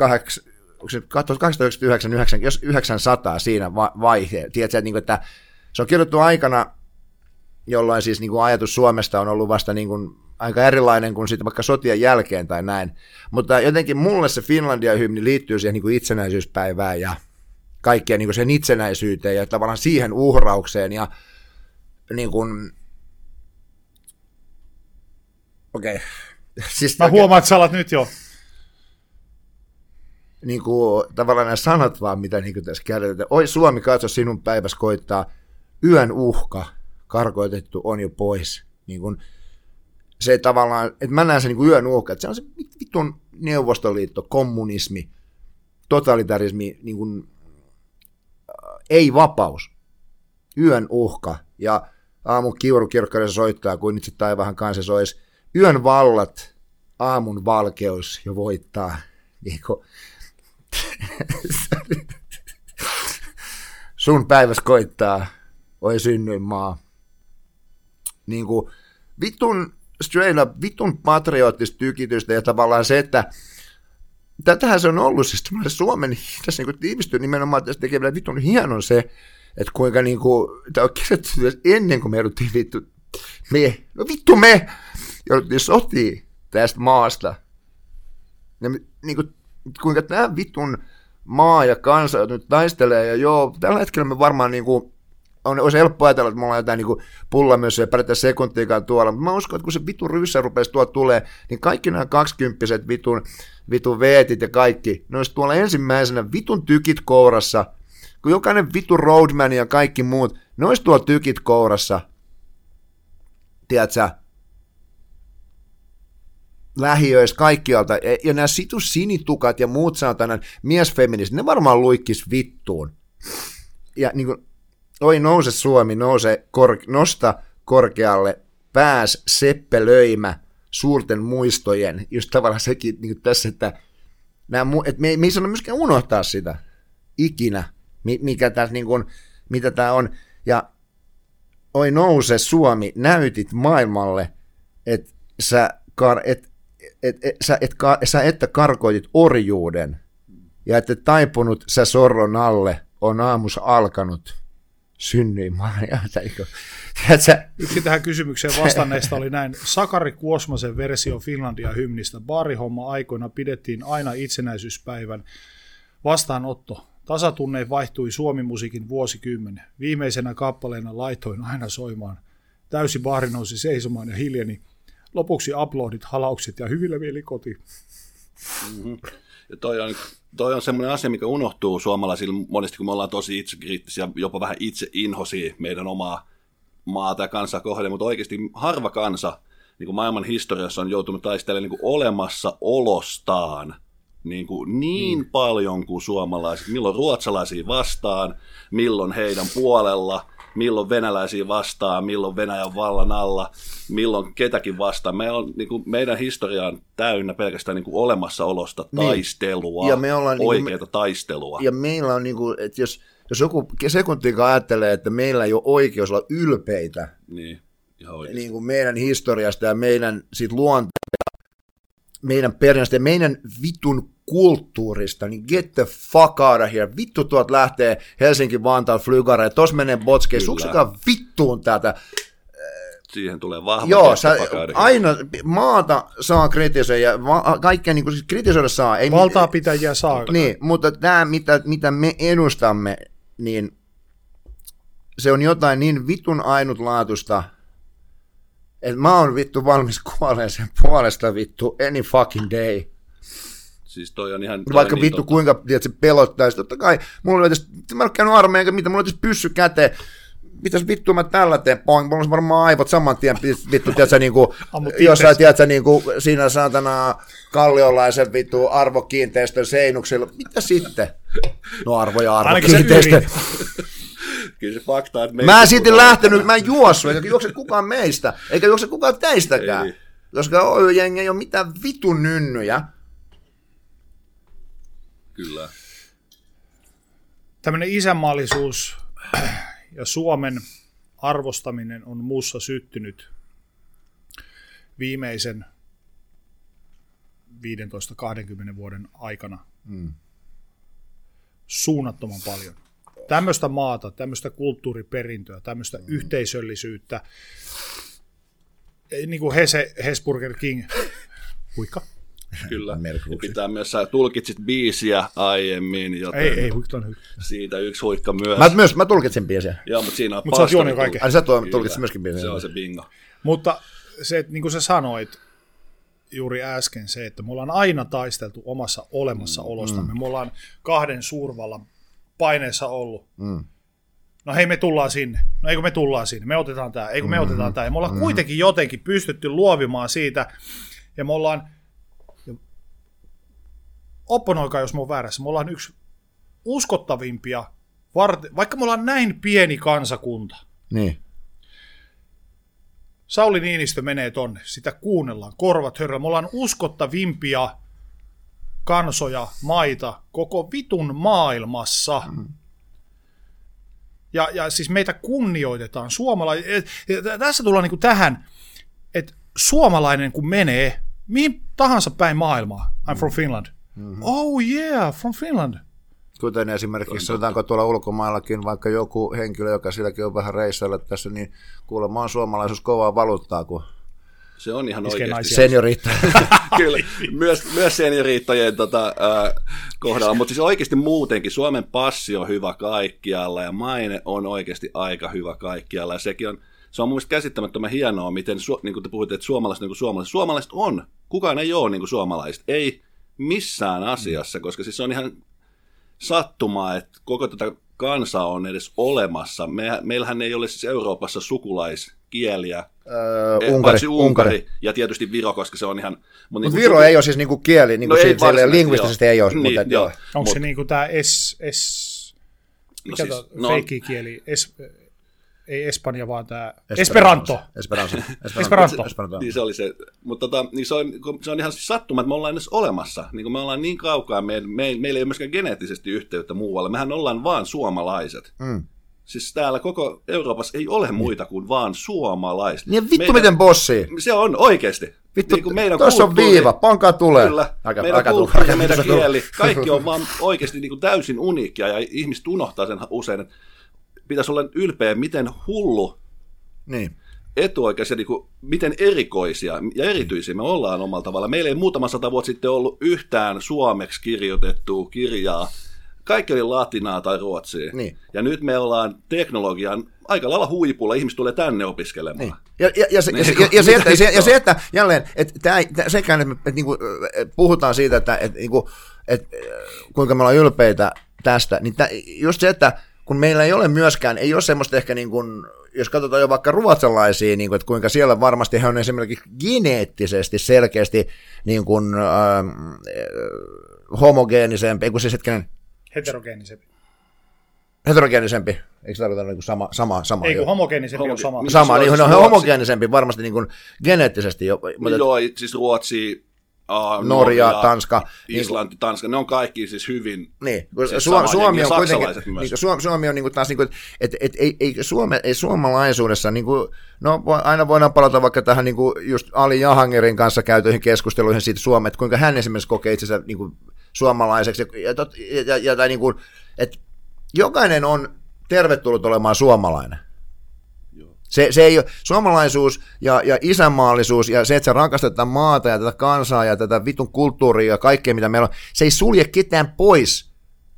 Speaker 1: kahdeksansataayhdeksänkymmentäyhdeksän, jos yhdeksänsataa siinä vaihe. Tiedätkö, että, niin kuin, että se on kirjoitettu aikana, jolloin siis niin kuin ajatus Suomesta on ollut vasta niin kuin aika erilainen kuin sitten vaikka sotien jälkeen tai näin. Mutta jotenkin mulle se Finlandia-hymni liittyy siihen niin kuin itsenäisyyspäivään ja kaikkeen niin kuin sen itsenäisyyteen ja tavallaan siihen uhraukseen. Ja niin kuin... Okei. Okay. Siis
Speaker 2: mä huomaan, että sä alat nyt jo.
Speaker 1: Niin kuin tavallaan nämä sanat vaan, mitä niin kuin tässä käytetään. Oi Suomi, katso sinun päiväs koittaa. Yön uhka, karkoitettu on jo pois. Niin kuin se tavallaan, että mä näen sen niin kuin yön uhka, että se on se vitun Neuvostoliitto, kommunismi, totalitarismi, niin kuin, äh, ei vapaus, yön uhka, ja aamun kiuru kirkkaudessa soittaa, kuin itse taivahan kanssa sois, yön vallat, aamun valkeus jo voittaa, niin kuin, sun päiväs koittaa, oi synnyin maa, niin kuin, vitun, straight up, vitun patriottista tykitystä, ja tavallaan se, että tätähän se on ollut, siis Suomen tässä niin tiivistyy nimenomaan tässä tekee vitun hienon se, että kuinka niin kuin, tämä on kirjoitettu ennen kuin me jouduttiin vittu, me, no vittu me, jouduttiin sotiin tästä maasta. Ja niin kuin, kuinka tämä vitun maa ja kansa nyt taistelee, ja joo, tällä hetkellä me varmaan niin kuin, on, olisi helppo ajatella, että me ollaan jotain niin pulla myös ja periaatteessa sekuntiikaan tuolla, mutta mä uskon, että kun se vitun ryssä rupesi tuolla tulee, niin kaikki nämä kaksikymppiset vitun, vitun veetit ja kaikki, ne olisi tuolla ensimmäisenä vitun tykit kourassa, kun jokainen vitun roadman ja kaikki muut, ne olisi tuolla tykit kourassa, tiedätkö, lähiöissä kaikkialta, ja nämä situs sinitukat ja muut saatana miesfeministit, ne varmaan luikkis vittuun. Ja niin kuin, oi nouse Suomi, nouse, kor, nosta korkealle, pääs seppelöimä suurten muistojen, just tavallaan sekin niin kuin tässä, että, nämä, että me, me ei sano myöskään unohtaa sitä ikinä, mikä tässä, niin kuin, mitä tämä on, ja oi nouse Suomi, näytit maailmalle, että sä, kar, et, et, et, sä, et, ka, sä että karkoitit orjuuden ja että taipunut sä sorron alle on aamussa alkanut synnyin maan.
Speaker 2: Yksi tähän kysymykseen vastanneista oli näin. Sakari Kuosmasen versio Finlandia-hymnistä. Baarihomma aikoina pidettiin aina itsenäisyyspäivän vastaanotto. Tasatunnein vaihtui suomimusiikin vuosikymmenen. Viimeisenä kappaleena laitoin aina soimaan. Täysi baari nousi seisomaan ja hiljeni. Lopuksi aplodit, halaukset ja hyvillä mieli kotiin.
Speaker 3: Mm-hmm. Ja toi on, toi on semmoinen asia, mikä unohtuu suomalaisilla monesti, kun me ollaan tosi itsekriittisiä, jopa vähän itse inhosia meidän omaa maata ja kansaa kohden, mutta oikeasti harva kansa niin kuin maailman historiassa on joutunut taistelemaan niin kuin olemassaolostaan niin, kuin niin mm. paljon kuin suomalaiset, milloin ruotsalaisia vastaan, milloin heidän puolella, milloin venäläisiä vastaan, milloin Venäjän vallan alla, milloin ketäkin vastaan. Me on, niin kuin, meidän historia on täynnä pelkästään niin kuin olemassaolosta taistelua, niin. me ollaan, oikeata niin kuin, taistelua.
Speaker 1: Ja meillä on, niin kuin, että jos, jos joku sekuntikaan ajattelee, että meillä ei ole oikeus olla ylpeitä
Speaker 3: niin,
Speaker 1: niin kuin meidän historiasta ja meidän siitä luonteesta, meidän perinnöstä ja meidän vitun kulttuurista, niin get the fuck out of here. Vittu tuot lähtee Helsinki-Vantaan flygare, ja tos menee botskeen, suksikaan vittuun täältä.
Speaker 3: Siihen tulee vahva.
Speaker 1: Joo, sä, aina maata saa kritisoida, ja va- kaikkea niin kuin siis kritisoida saa. Ei
Speaker 2: Valtaa pitäjiä saa.
Speaker 1: Niin, mutta tämä, mitä, mitä me edustamme, niin se on jotain niin vitun ainutlaatuista, että mä oon vittu valmis kuoleen sen puolesta vittu any fucking day.
Speaker 3: Siis toi on ihan...
Speaker 1: Vaikka
Speaker 3: niin
Speaker 1: vittu
Speaker 3: totta.
Speaker 1: kuinka tiedät, se pelottaisi, totta kai, mulla olisi, mä en ole käynyt armeijan, enkä mitä, mulla olisi pyssy käteen, mitäs vittua mä tällä teen, poing, mulla olisi varmaan aivot saman tien, vittu, tiedätkö, niinku, jossain, tiedätkö, niinku, siinä saatana kalliolaisen vittu arvokiinteistön seinuksilla, mitä sitten? No arvo ja arvokiinteistö.
Speaker 3: Kyllä se fakta, että...
Speaker 1: Mä en silti lähtenyt, mä en juossut, eikä juokse kukaan meistä, eikä juokse kukaan teistäkään, ei. Koska O Y-jengi ei ole mitään vitun nynnyjä.
Speaker 3: Kyllä.
Speaker 2: Tämmöinen isänmaallisuus ja Suomen arvostaminen on muussa syttynyt viimeisen viisitoista kaksikymmentä vuoden aikana hmm. suunnattoman paljon. Tämmöistä maata, tämmöistä kulttuuriperintöä, tämmöistä hmm. yhteisöllisyyttä, niin kuin Hese, Hesburger King, huikka.
Speaker 3: Kyllä, ja pitää myös, sä tulkitsit biisiä aiemmin, joten
Speaker 2: ei, ei, huikka,
Speaker 3: siitä yksi huikka myös.
Speaker 1: Mä, myös, mä tulkitsin biisiä.
Speaker 3: Joo, mutta siinä on
Speaker 2: Mut sä oot juonut kaiken.
Speaker 1: Ai sä tulkitsit myöskin biisiä.
Speaker 3: Se on se bingo.
Speaker 2: Mutta se, että niin kuin sä sanoit juuri äsken, se, että me ollaan aina taisteltu omassa olemassaolostamme. Mm. Me ollaan kahden suurvallan paineessa ollut. Mm. No hei, me tullaan sinne. No eikö me tullaan sinne? Me otetaan tää. Eikö me mm. otetaan tää? Ja me ollaan mm. kuitenkin jotenkin pystytty luovimaan siitä. Ja me ollaan, opponoikaa jos mä oon väärässä, me ollaan yksi uskottavimpia, vaikka me ollaan näin pieni kansakunta.
Speaker 1: Niin.
Speaker 2: Sauli Niinistö menee tonne, sitä kuunnellaan, korvat hörrä. Me ollaan uskottavimpia kansoja, maita koko vitun maailmassa. Mm. Ja, ja siis meitä kunnioitetaan. Suomala- Tässä tullaan niinku tähän, että suomalainen kun menee mihin tahansa päin maailmaa, I'm from Finland. Mm-hmm. Oh yeah, from Finland.
Speaker 1: Kuten esimerkiksi sanotaanko tuolla ulkomaillakin, vaikka joku henkilö, joka silläkin on vähän reissailla tässä, niin kuulemma on suomalaisuus kovaa valuuttaa, kun
Speaker 3: se on ihan
Speaker 2: Iskee
Speaker 3: oikeasti.
Speaker 1: Senioriitta.
Speaker 3: Kyllä, myös, myös senioriittojen tota, äh, kohdalla, mutta siis oikeasti muutenkin Suomen passi on hyvä kaikkialla ja maine on oikeasti aika hyvä kaikkialla ja sekin on, se on mun mielestä käsittämättömän hienoa, miten, niin kuin te puhuitte, että suomalaiset, niin kuin suomalaiset, suomalaiset on, kukaan ei ole niin kuin suomalaiset, ei missään asiassa, koska siis se on ihan sattumaa, että koko tätä kansaa on edes olemassa. Me, meillähän ei ole siis Euroopassa sukulaiskieliä,
Speaker 1: öö, Unkari,
Speaker 3: Unkari, Unkari ja tietysti Viro, koska se on ihan...
Speaker 1: Mutta niin Viro suku... ei ole siis niinku kieli, niinku no siitä, ei lingvistisesti ei ole.
Speaker 3: Niin,
Speaker 1: mutta,
Speaker 3: joo.
Speaker 2: Onko
Speaker 3: Mut,
Speaker 2: se niinku tämä es, es, mikä no siis, no, feikkikieli, es, ei Espanja, vaan tämä Esperanto.
Speaker 1: Esperanto.
Speaker 2: Esperanto.
Speaker 3: Esperanto. Niin se oli se, mutta tota, niin se, on, se on ihan siis sattuma, että me ollaan edes olemassa. Niin kuin me ollaan niin kaukaa, me, me, meillä ei ole myöskään geneettisesti yhteyttä muualle. Mehän ollaan vaan suomalaiset. Mm. Siis täällä koko Euroopassa ei ole muita kuin vaan suomalaiset.
Speaker 1: Niin vittu meidän, miten bossi?
Speaker 3: Se on oikeasti.
Speaker 1: Vittu, niin tuossa on viiva, pankaa tulee.
Speaker 3: Kyllä,
Speaker 1: aika,
Speaker 3: meidän
Speaker 1: aika
Speaker 3: kulttuuri ja meidän kieli, kaikki on vaan oikeasti niin kuin täysin uniikkia ja ihmiset unohtaa sen usein, että pitäisi olla ylpeä, miten hullu
Speaker 1: niin.
Speaker 3: etuoikeus ja niin kuin, miten erikoisia ja erityisiä me ollaan omalla tavalla. Meillä ei muutama sata vuotta sitten ollut yhtään suomeksi kirjoitettua kirjaa. Kaikki oli latinaa tai ruotsia. Niin. Ja nyt me ollaan teknologian aika lailla huipulla. Ihmiset tulee tänne opiskelemaan. Niin.
Speaker 1: Ja, ja, ja, se, niin, ja, ja, se, että, se, ja se, että jälleen, että tää, tää, sekään, että, että niinku, puhutaan siitä, että, että, niinku, että kuinka me ollaan ylpeitä tästä, niin tää, just se, että kun meillä ei ole myöskään, ei ole semmoista ehkä niin kuin, jos katsotaan jo vaikka ruotsalaisia, niin kuin, että kuinka siellä varmasti he on esimerkiksi geneettisesti selkeästi niin kuin, äh, homogeenisempi, ei kun siis hetkinen,
Speaker 2: heterogeenisempi.
Speaker 1: Heterogeenisempi, eikö se tarkoita niin sama, sama, sama?
Speaker 2: Ei kun homogeenisempi Homoge- on sama.
Speaker 1: Sama, niin on homogeenisempi varmasti niin kuin geneettisesti. Jo,
Speaker 3: mutta joo, siis Ruotsi, Uh,
Speaker 1: Norja, Norja, Tanska,
Speaker 3: Islanti, niin, Tanska, ne on kaikki siis hyvin
Speaker 1: niin, siis Suomi, Suomi on kuitenkin, niin, Suomi, Suomi on niin kuin taas, niin kuin, että et, ei, ei, Suome, ei suomalaisuudessa, niin kuin, no aina voidaan palata vaikka tähän niin kuin just Ali Jahangerin kanssa käytyihin keskusteluihin siitä Suomea, että kuinka hän esimerkiksi kokee itsensä niin kuin suomalaiseksi, ja, ja, ja, ja tai niin kuin, että jokainen on tervetullut olemaan suomalainen. Se, se ei ole, suomalaisuus ja, ja isänmaallisuus ja se, että sä rakastat tätä maata ja tätä kansaa ja tätä vitun kulttuuria ja kaikkea, mitä meillä on, se ei sulje ketään pois.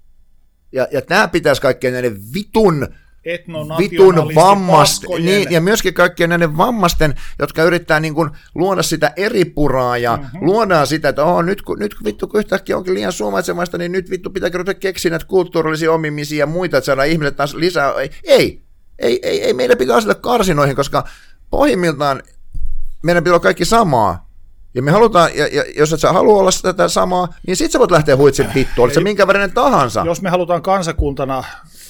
Speaker 1: Ja, ja tämä pitäisi kaikkien näiden vitun, vitun vammasten, niin, ja myöskin kaikkien näiden vammasten, jotka yrittää niin kuin luoda sitä eripuraa ja mm-hmm. luodaan sitä, että oh, nyt, nyt vittu kun yhtäkkiä onkin liian suomalaisemaista, niin nyt vittu pitääkö ruveta keksiä näitä kulttuurillisia omimisia ja muita, että saadaan ihmiset taas lisää. Ei, ei. Ei, ei, ei meidän pitää aseta karsinoihin, koska pohjimmiltaan meidän pitää olla kaikki samaa. Ja me halutaan, ja, ja jos et sä halua olla tätä samaa, niin sit sä voit lähteä huitsin vittuun, olet se minkä värinen tahansa.
Speaker 2: Jos me halutaan kansakuntana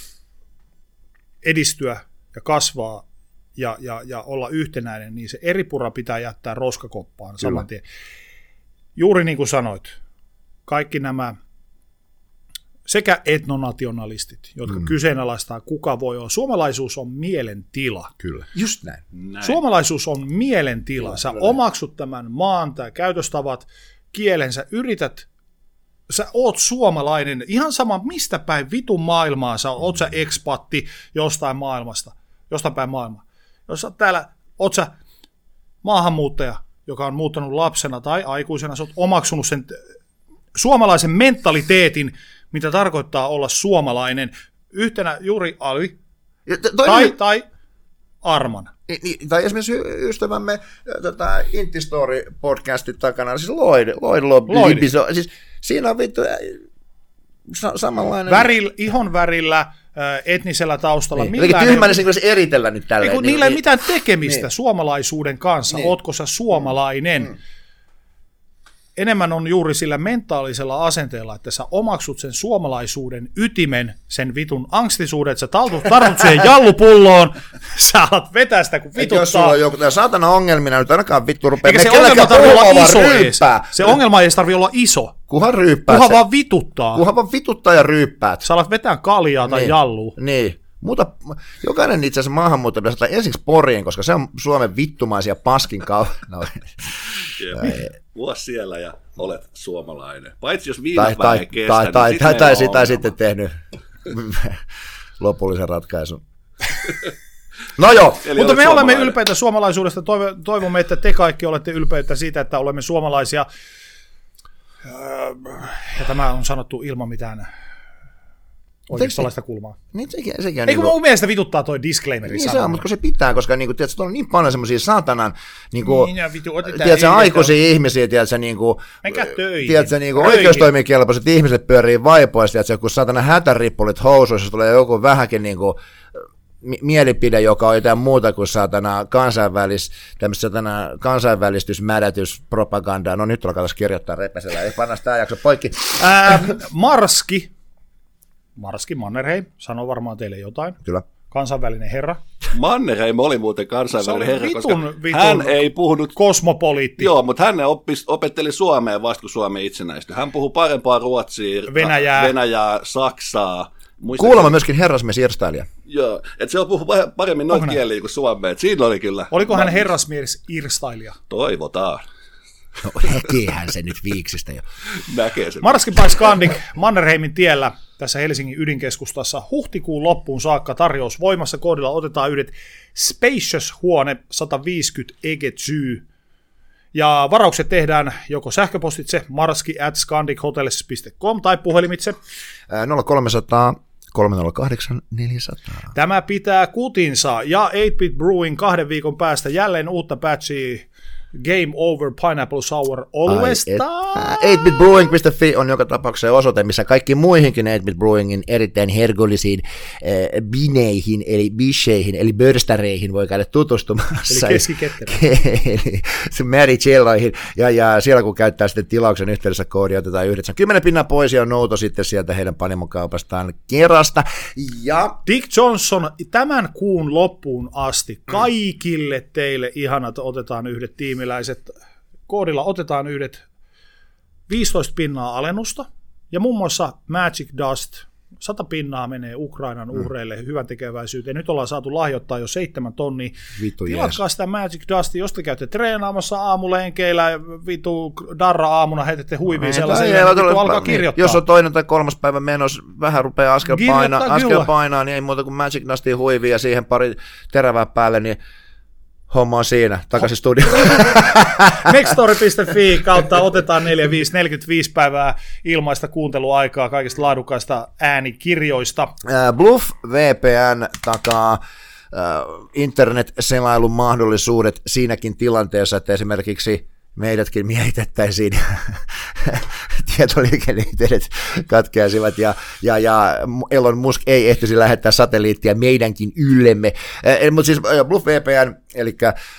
Speaker 2: edistyä ja kasvaa ja, ja, ja olla yhtenäinen, niin se eripura pitää jättää roskakoppaan saman tien. Juuri niin kuin sanoit, kaikki nämä sekä etnonationalistit, jotka mm. kyseenalaistaa, kuka voi olla. Suomalaisuus on mielentila.
Speaker 1: Kyllä. Just näin.
Speaker 2: näin. Suomalaisuus on mielentila. Kyllä, sä kyllä omaksut tämän maan, tai käytöstavat, kielen, sä yrität, sä oot suomalainen, ihan sama mistä päin vitun maailmaa sä oot, oot sä ekspatti jostain maailmasta, jostain päin maailmaa. Jos sä täällä, oot sä maahanmuuttaja, joka on muuttanut lapsena tai aikuisena, sä oot omaksunut sen suomalaisen mentaliteetin, mitä tarkoittaa olla suomalainen, yhtenä juuri Ali tai, nyt, tai Arman.
Speaker 1: Niin, tai esimerkiksi ystävämme tota, Intistory-podcastin takana, siis Lloyd, Lloyd, Lloyd, Lloyd. Siis siinä on vittu sa- samanlainen.
Speaker 2: Väril, ihon värillä, etnisellä taustalla.
Speaker 1: Niin. Eli tyhmäinen se eritellä nyt tälleen.
Speaker 2: Niin, niillä ei niin, mitään tekemistä niin suomalaisuuden kanssa. Niin. Ootko sä suomalainen? Mm. Enemmän on juuri sillä mentaalisella asenteella, että sä omaksut sen suomalaisuuden ytimen, sen vitun angstisuuden, että sä tartut, tartut siihen jallupulloon, sä alat vetää sitä, kun vituttaa.
Speaker 1: Jos sulla on joku saatana ongelmina, nyt ainakaan vittu rupeaa.
Speaker 2: Eikä se ongelma tarvitse olla iso ees. Se ongelma ei tarvitse olla iso.
Speaker 1: Kuhan ryyppää.
Speaker 2: Kuhan vaan vituttaa.
Speaker 1: Kuhan vaan vituttaa ja ryyppäät.
Speaker 2: Sä alat vetää kaljaa tai
Speaker 1: niin
Speaker 2: jallua.
Speaker 1: Niin. Muuta, jokainen itse asiassa maahanmuuttaja pitäisi ottaa ensiksi Poriin, koska se on Suomen vittumaisia paskin kauan. No.
Speaker 3: Vuosi siellä ja olet suomalainen. Paitsi jos viime
Speaker 1: tai,
Speaker 3: ei kestä,
Speaker 1: tai,
Speaker 3: niin
Speaker 1: tai,
Speaker 3: sitten
Speaker 1: tai, tai sitä sitten tehnyt lopullisen ratkaisun. No joo.
Speaker 2: Eli mutta me olemme ylpeitä suomalaisuudesta. Toivomme, että te kaikki olette ylpeitä siitä, että olemme suomalaisia. Ja tämä on sanottu ilman mitään oikeistolaista kulmaa.
Speaker 1: Niin, sekin, sekin
Speaker 2: Ei kun mun mielestä vituttaa toi disclaimeri.
Speaker 1: Niin se on, mutta se pitää, koska niinku, tiedätkö, on niin paljon semmoisia saatanan niinku,
Speaker 2: niin, ja vitu,
Speaker 1: tiedätkö, aikuisia ihmisiä, tiedätkö, niinku, tiedätkö, niinku, oikeustoimikelpoiset ihmiset pyörii vaipoissa, tiedätkö, kun saatana hätärippulit housuissa, tulee joku vähänkin niinku, mielipide, joka on jotain muuta kuin saatana kansainvälis, saatana kansainvälistysmädätyspropagandaa. No nyt alkaa kirjoittaa repäsellä, ei panna sitä jakso poikki.
Speaker 2: Ää, Marski, Marski Mannerheim, sanoo varmaan teille jotain.
Speaker 1: Kyllä.
Speaker 2: Kansainvälinen herra.
Speaker 3: Mannerheim oli muuten kansainvälinen herra,
Speaker 2: vitun,
Speaker 3: koska
Speaker 2: vitun
Speaker 3: hän ei puhunut
Speaker 2: kosmopoliitti.
Speaker 3: Joo, mutta hän oppis, opetteli suomea vasta kun Suomi itsenäistyi. Hän puhui parempaa ruotsia,
Speaker 2: Venäjää,
Speaker 3: Venäjää Saksaa,
Speaker 1: Kuulemma myöskin herrasmies irstailija.
Speaker 3: Joo, että se on puhunut paremmin noita kieliä kuin suomea, että siinä oli kyllä.
Speaker 2: Oliko hän herrasmies irstailija?
Speaker 3: Toivotaan.
Speaker 1: No näkeehän se nyt viiksistä jo.
Speaker 3: Näkee se.
Speaker 2: Marski by Scandic Mannerheimin tiellä tässä Helsingin ydinkeskustassa huhtikuun loppuun saakka tarjous voimassa. Koodilla otetaan yhdet Spacious huone sata viisikymmentä Egetsyy. Ja varaukset tehdään joko sähköpostitse marski at scandichotels piste com tai puhelimitse
Speaker 1: nolla kolmesataa kolme nolla kahdeksan neljäsataa.
Speaker 2: Tämä pitää kutinsa ja kahdeksan bit Brewing kahden viikon päästä jälleen uutta patchia Game Over Pineapple Sour oluesta.
Speaker 1: kahdeksan bit brewing piste fi on joka tapauksessa osoite, missä kaikki muihinkin kahdeksan bit Brewingin erittäin herkullisiin äh, bineihin, eli bisheihin, eli börstäreihin voi käydä tutustumassa.
Speaker 2: Eli keskiketterä.
Speaker 1: Eli Maricelloihin. Ja, ja siellä kun käyttää sitten tilauksen yhteydessä koodia, otetaan yhdeksän kymmenen pinnan pois ja nouto sitten sieltä heidän panimokaupastaan kerrasta. Ja
Speaker 2: Dick Johnson tämän kuun loppuun asti kaikille teille ihanat otetaan yhdet tiimiläiset. Koodilla otetaan yhdet viisitoista pinnaa alennusta, ja muun muassa Magic Dust, sata pinnaa menee Ukrainan uhreille mm. hyvän tekeväisyyteen. Nyt ollaan saatu lahjoittaa jo seitsemän tonnia.
Speaker 1: Vittu
Speaker 2: Tilatkaa sitä Magic Dustia, jos te käytte treenaamassa aamulenkeillä, vitu darra aamuna heitätte huiviin sellaiselle, ja vittu alkaa kirjoittaa.
Speaker 1: Jos on toinen tai kolmas päivä menossa, vähän rupeaa askel painaa, askel painaa, niin ei muuta kuin Magic Dustia huiviin ja siihen pari terävää päälle, niin homma on siinä, takaisin studioon.
Speaker 2: Nextory piste fi kautta otetaan neljäkymmentäviisi, neljäkymmentäviisi päivää ilmaista kuunteluaikaa kaikista laadukkaista äänikirjoista.
Speaker 1: Uh, Bluff V P N takaa uh, internet-selailun mahdollisuudet siinäkin tilanteessa, että esimerkiksi meidätkin miehitettäisiin, tietoliikenneyhteydet katkeaisivat ja, ja, ja Elon Musk ei ehtisi lähettää satelliittia meidänkin yllemme. Eh, mutta siis Bluff V P N, eli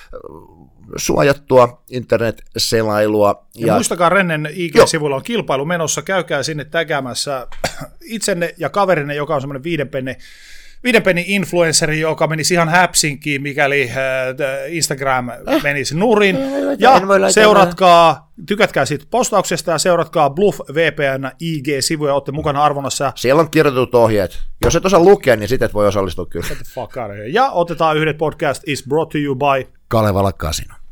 Speaker 1: suojattua internet-selailua.
Speaker 2: Ja, ja muistakaa, Rennen I G-sivuilla on kilpailu menossa, käykää sinne tägäämässä itsenne ja kaverinne, joka on semmoinen viiden penne Viiden pennin influenceri, joka menisi ihan häpsinkiin, mikäli äh, Instagram eh? menisi nurin. Ja seuratkaa, tykätkää siitä postauksesta ja seuratkaa Bluff V P N I G-sivuja, olette mukana arvonnassa.
Speaker 1: Siellä on kirjoitut ohjeet. Jos et osaa lukea, niin sitten et voi osallistua kyllä.
Speaker 2: Ja otetaan yhdet podcast is brought to you by
Speaker 1: Kalevala Casino.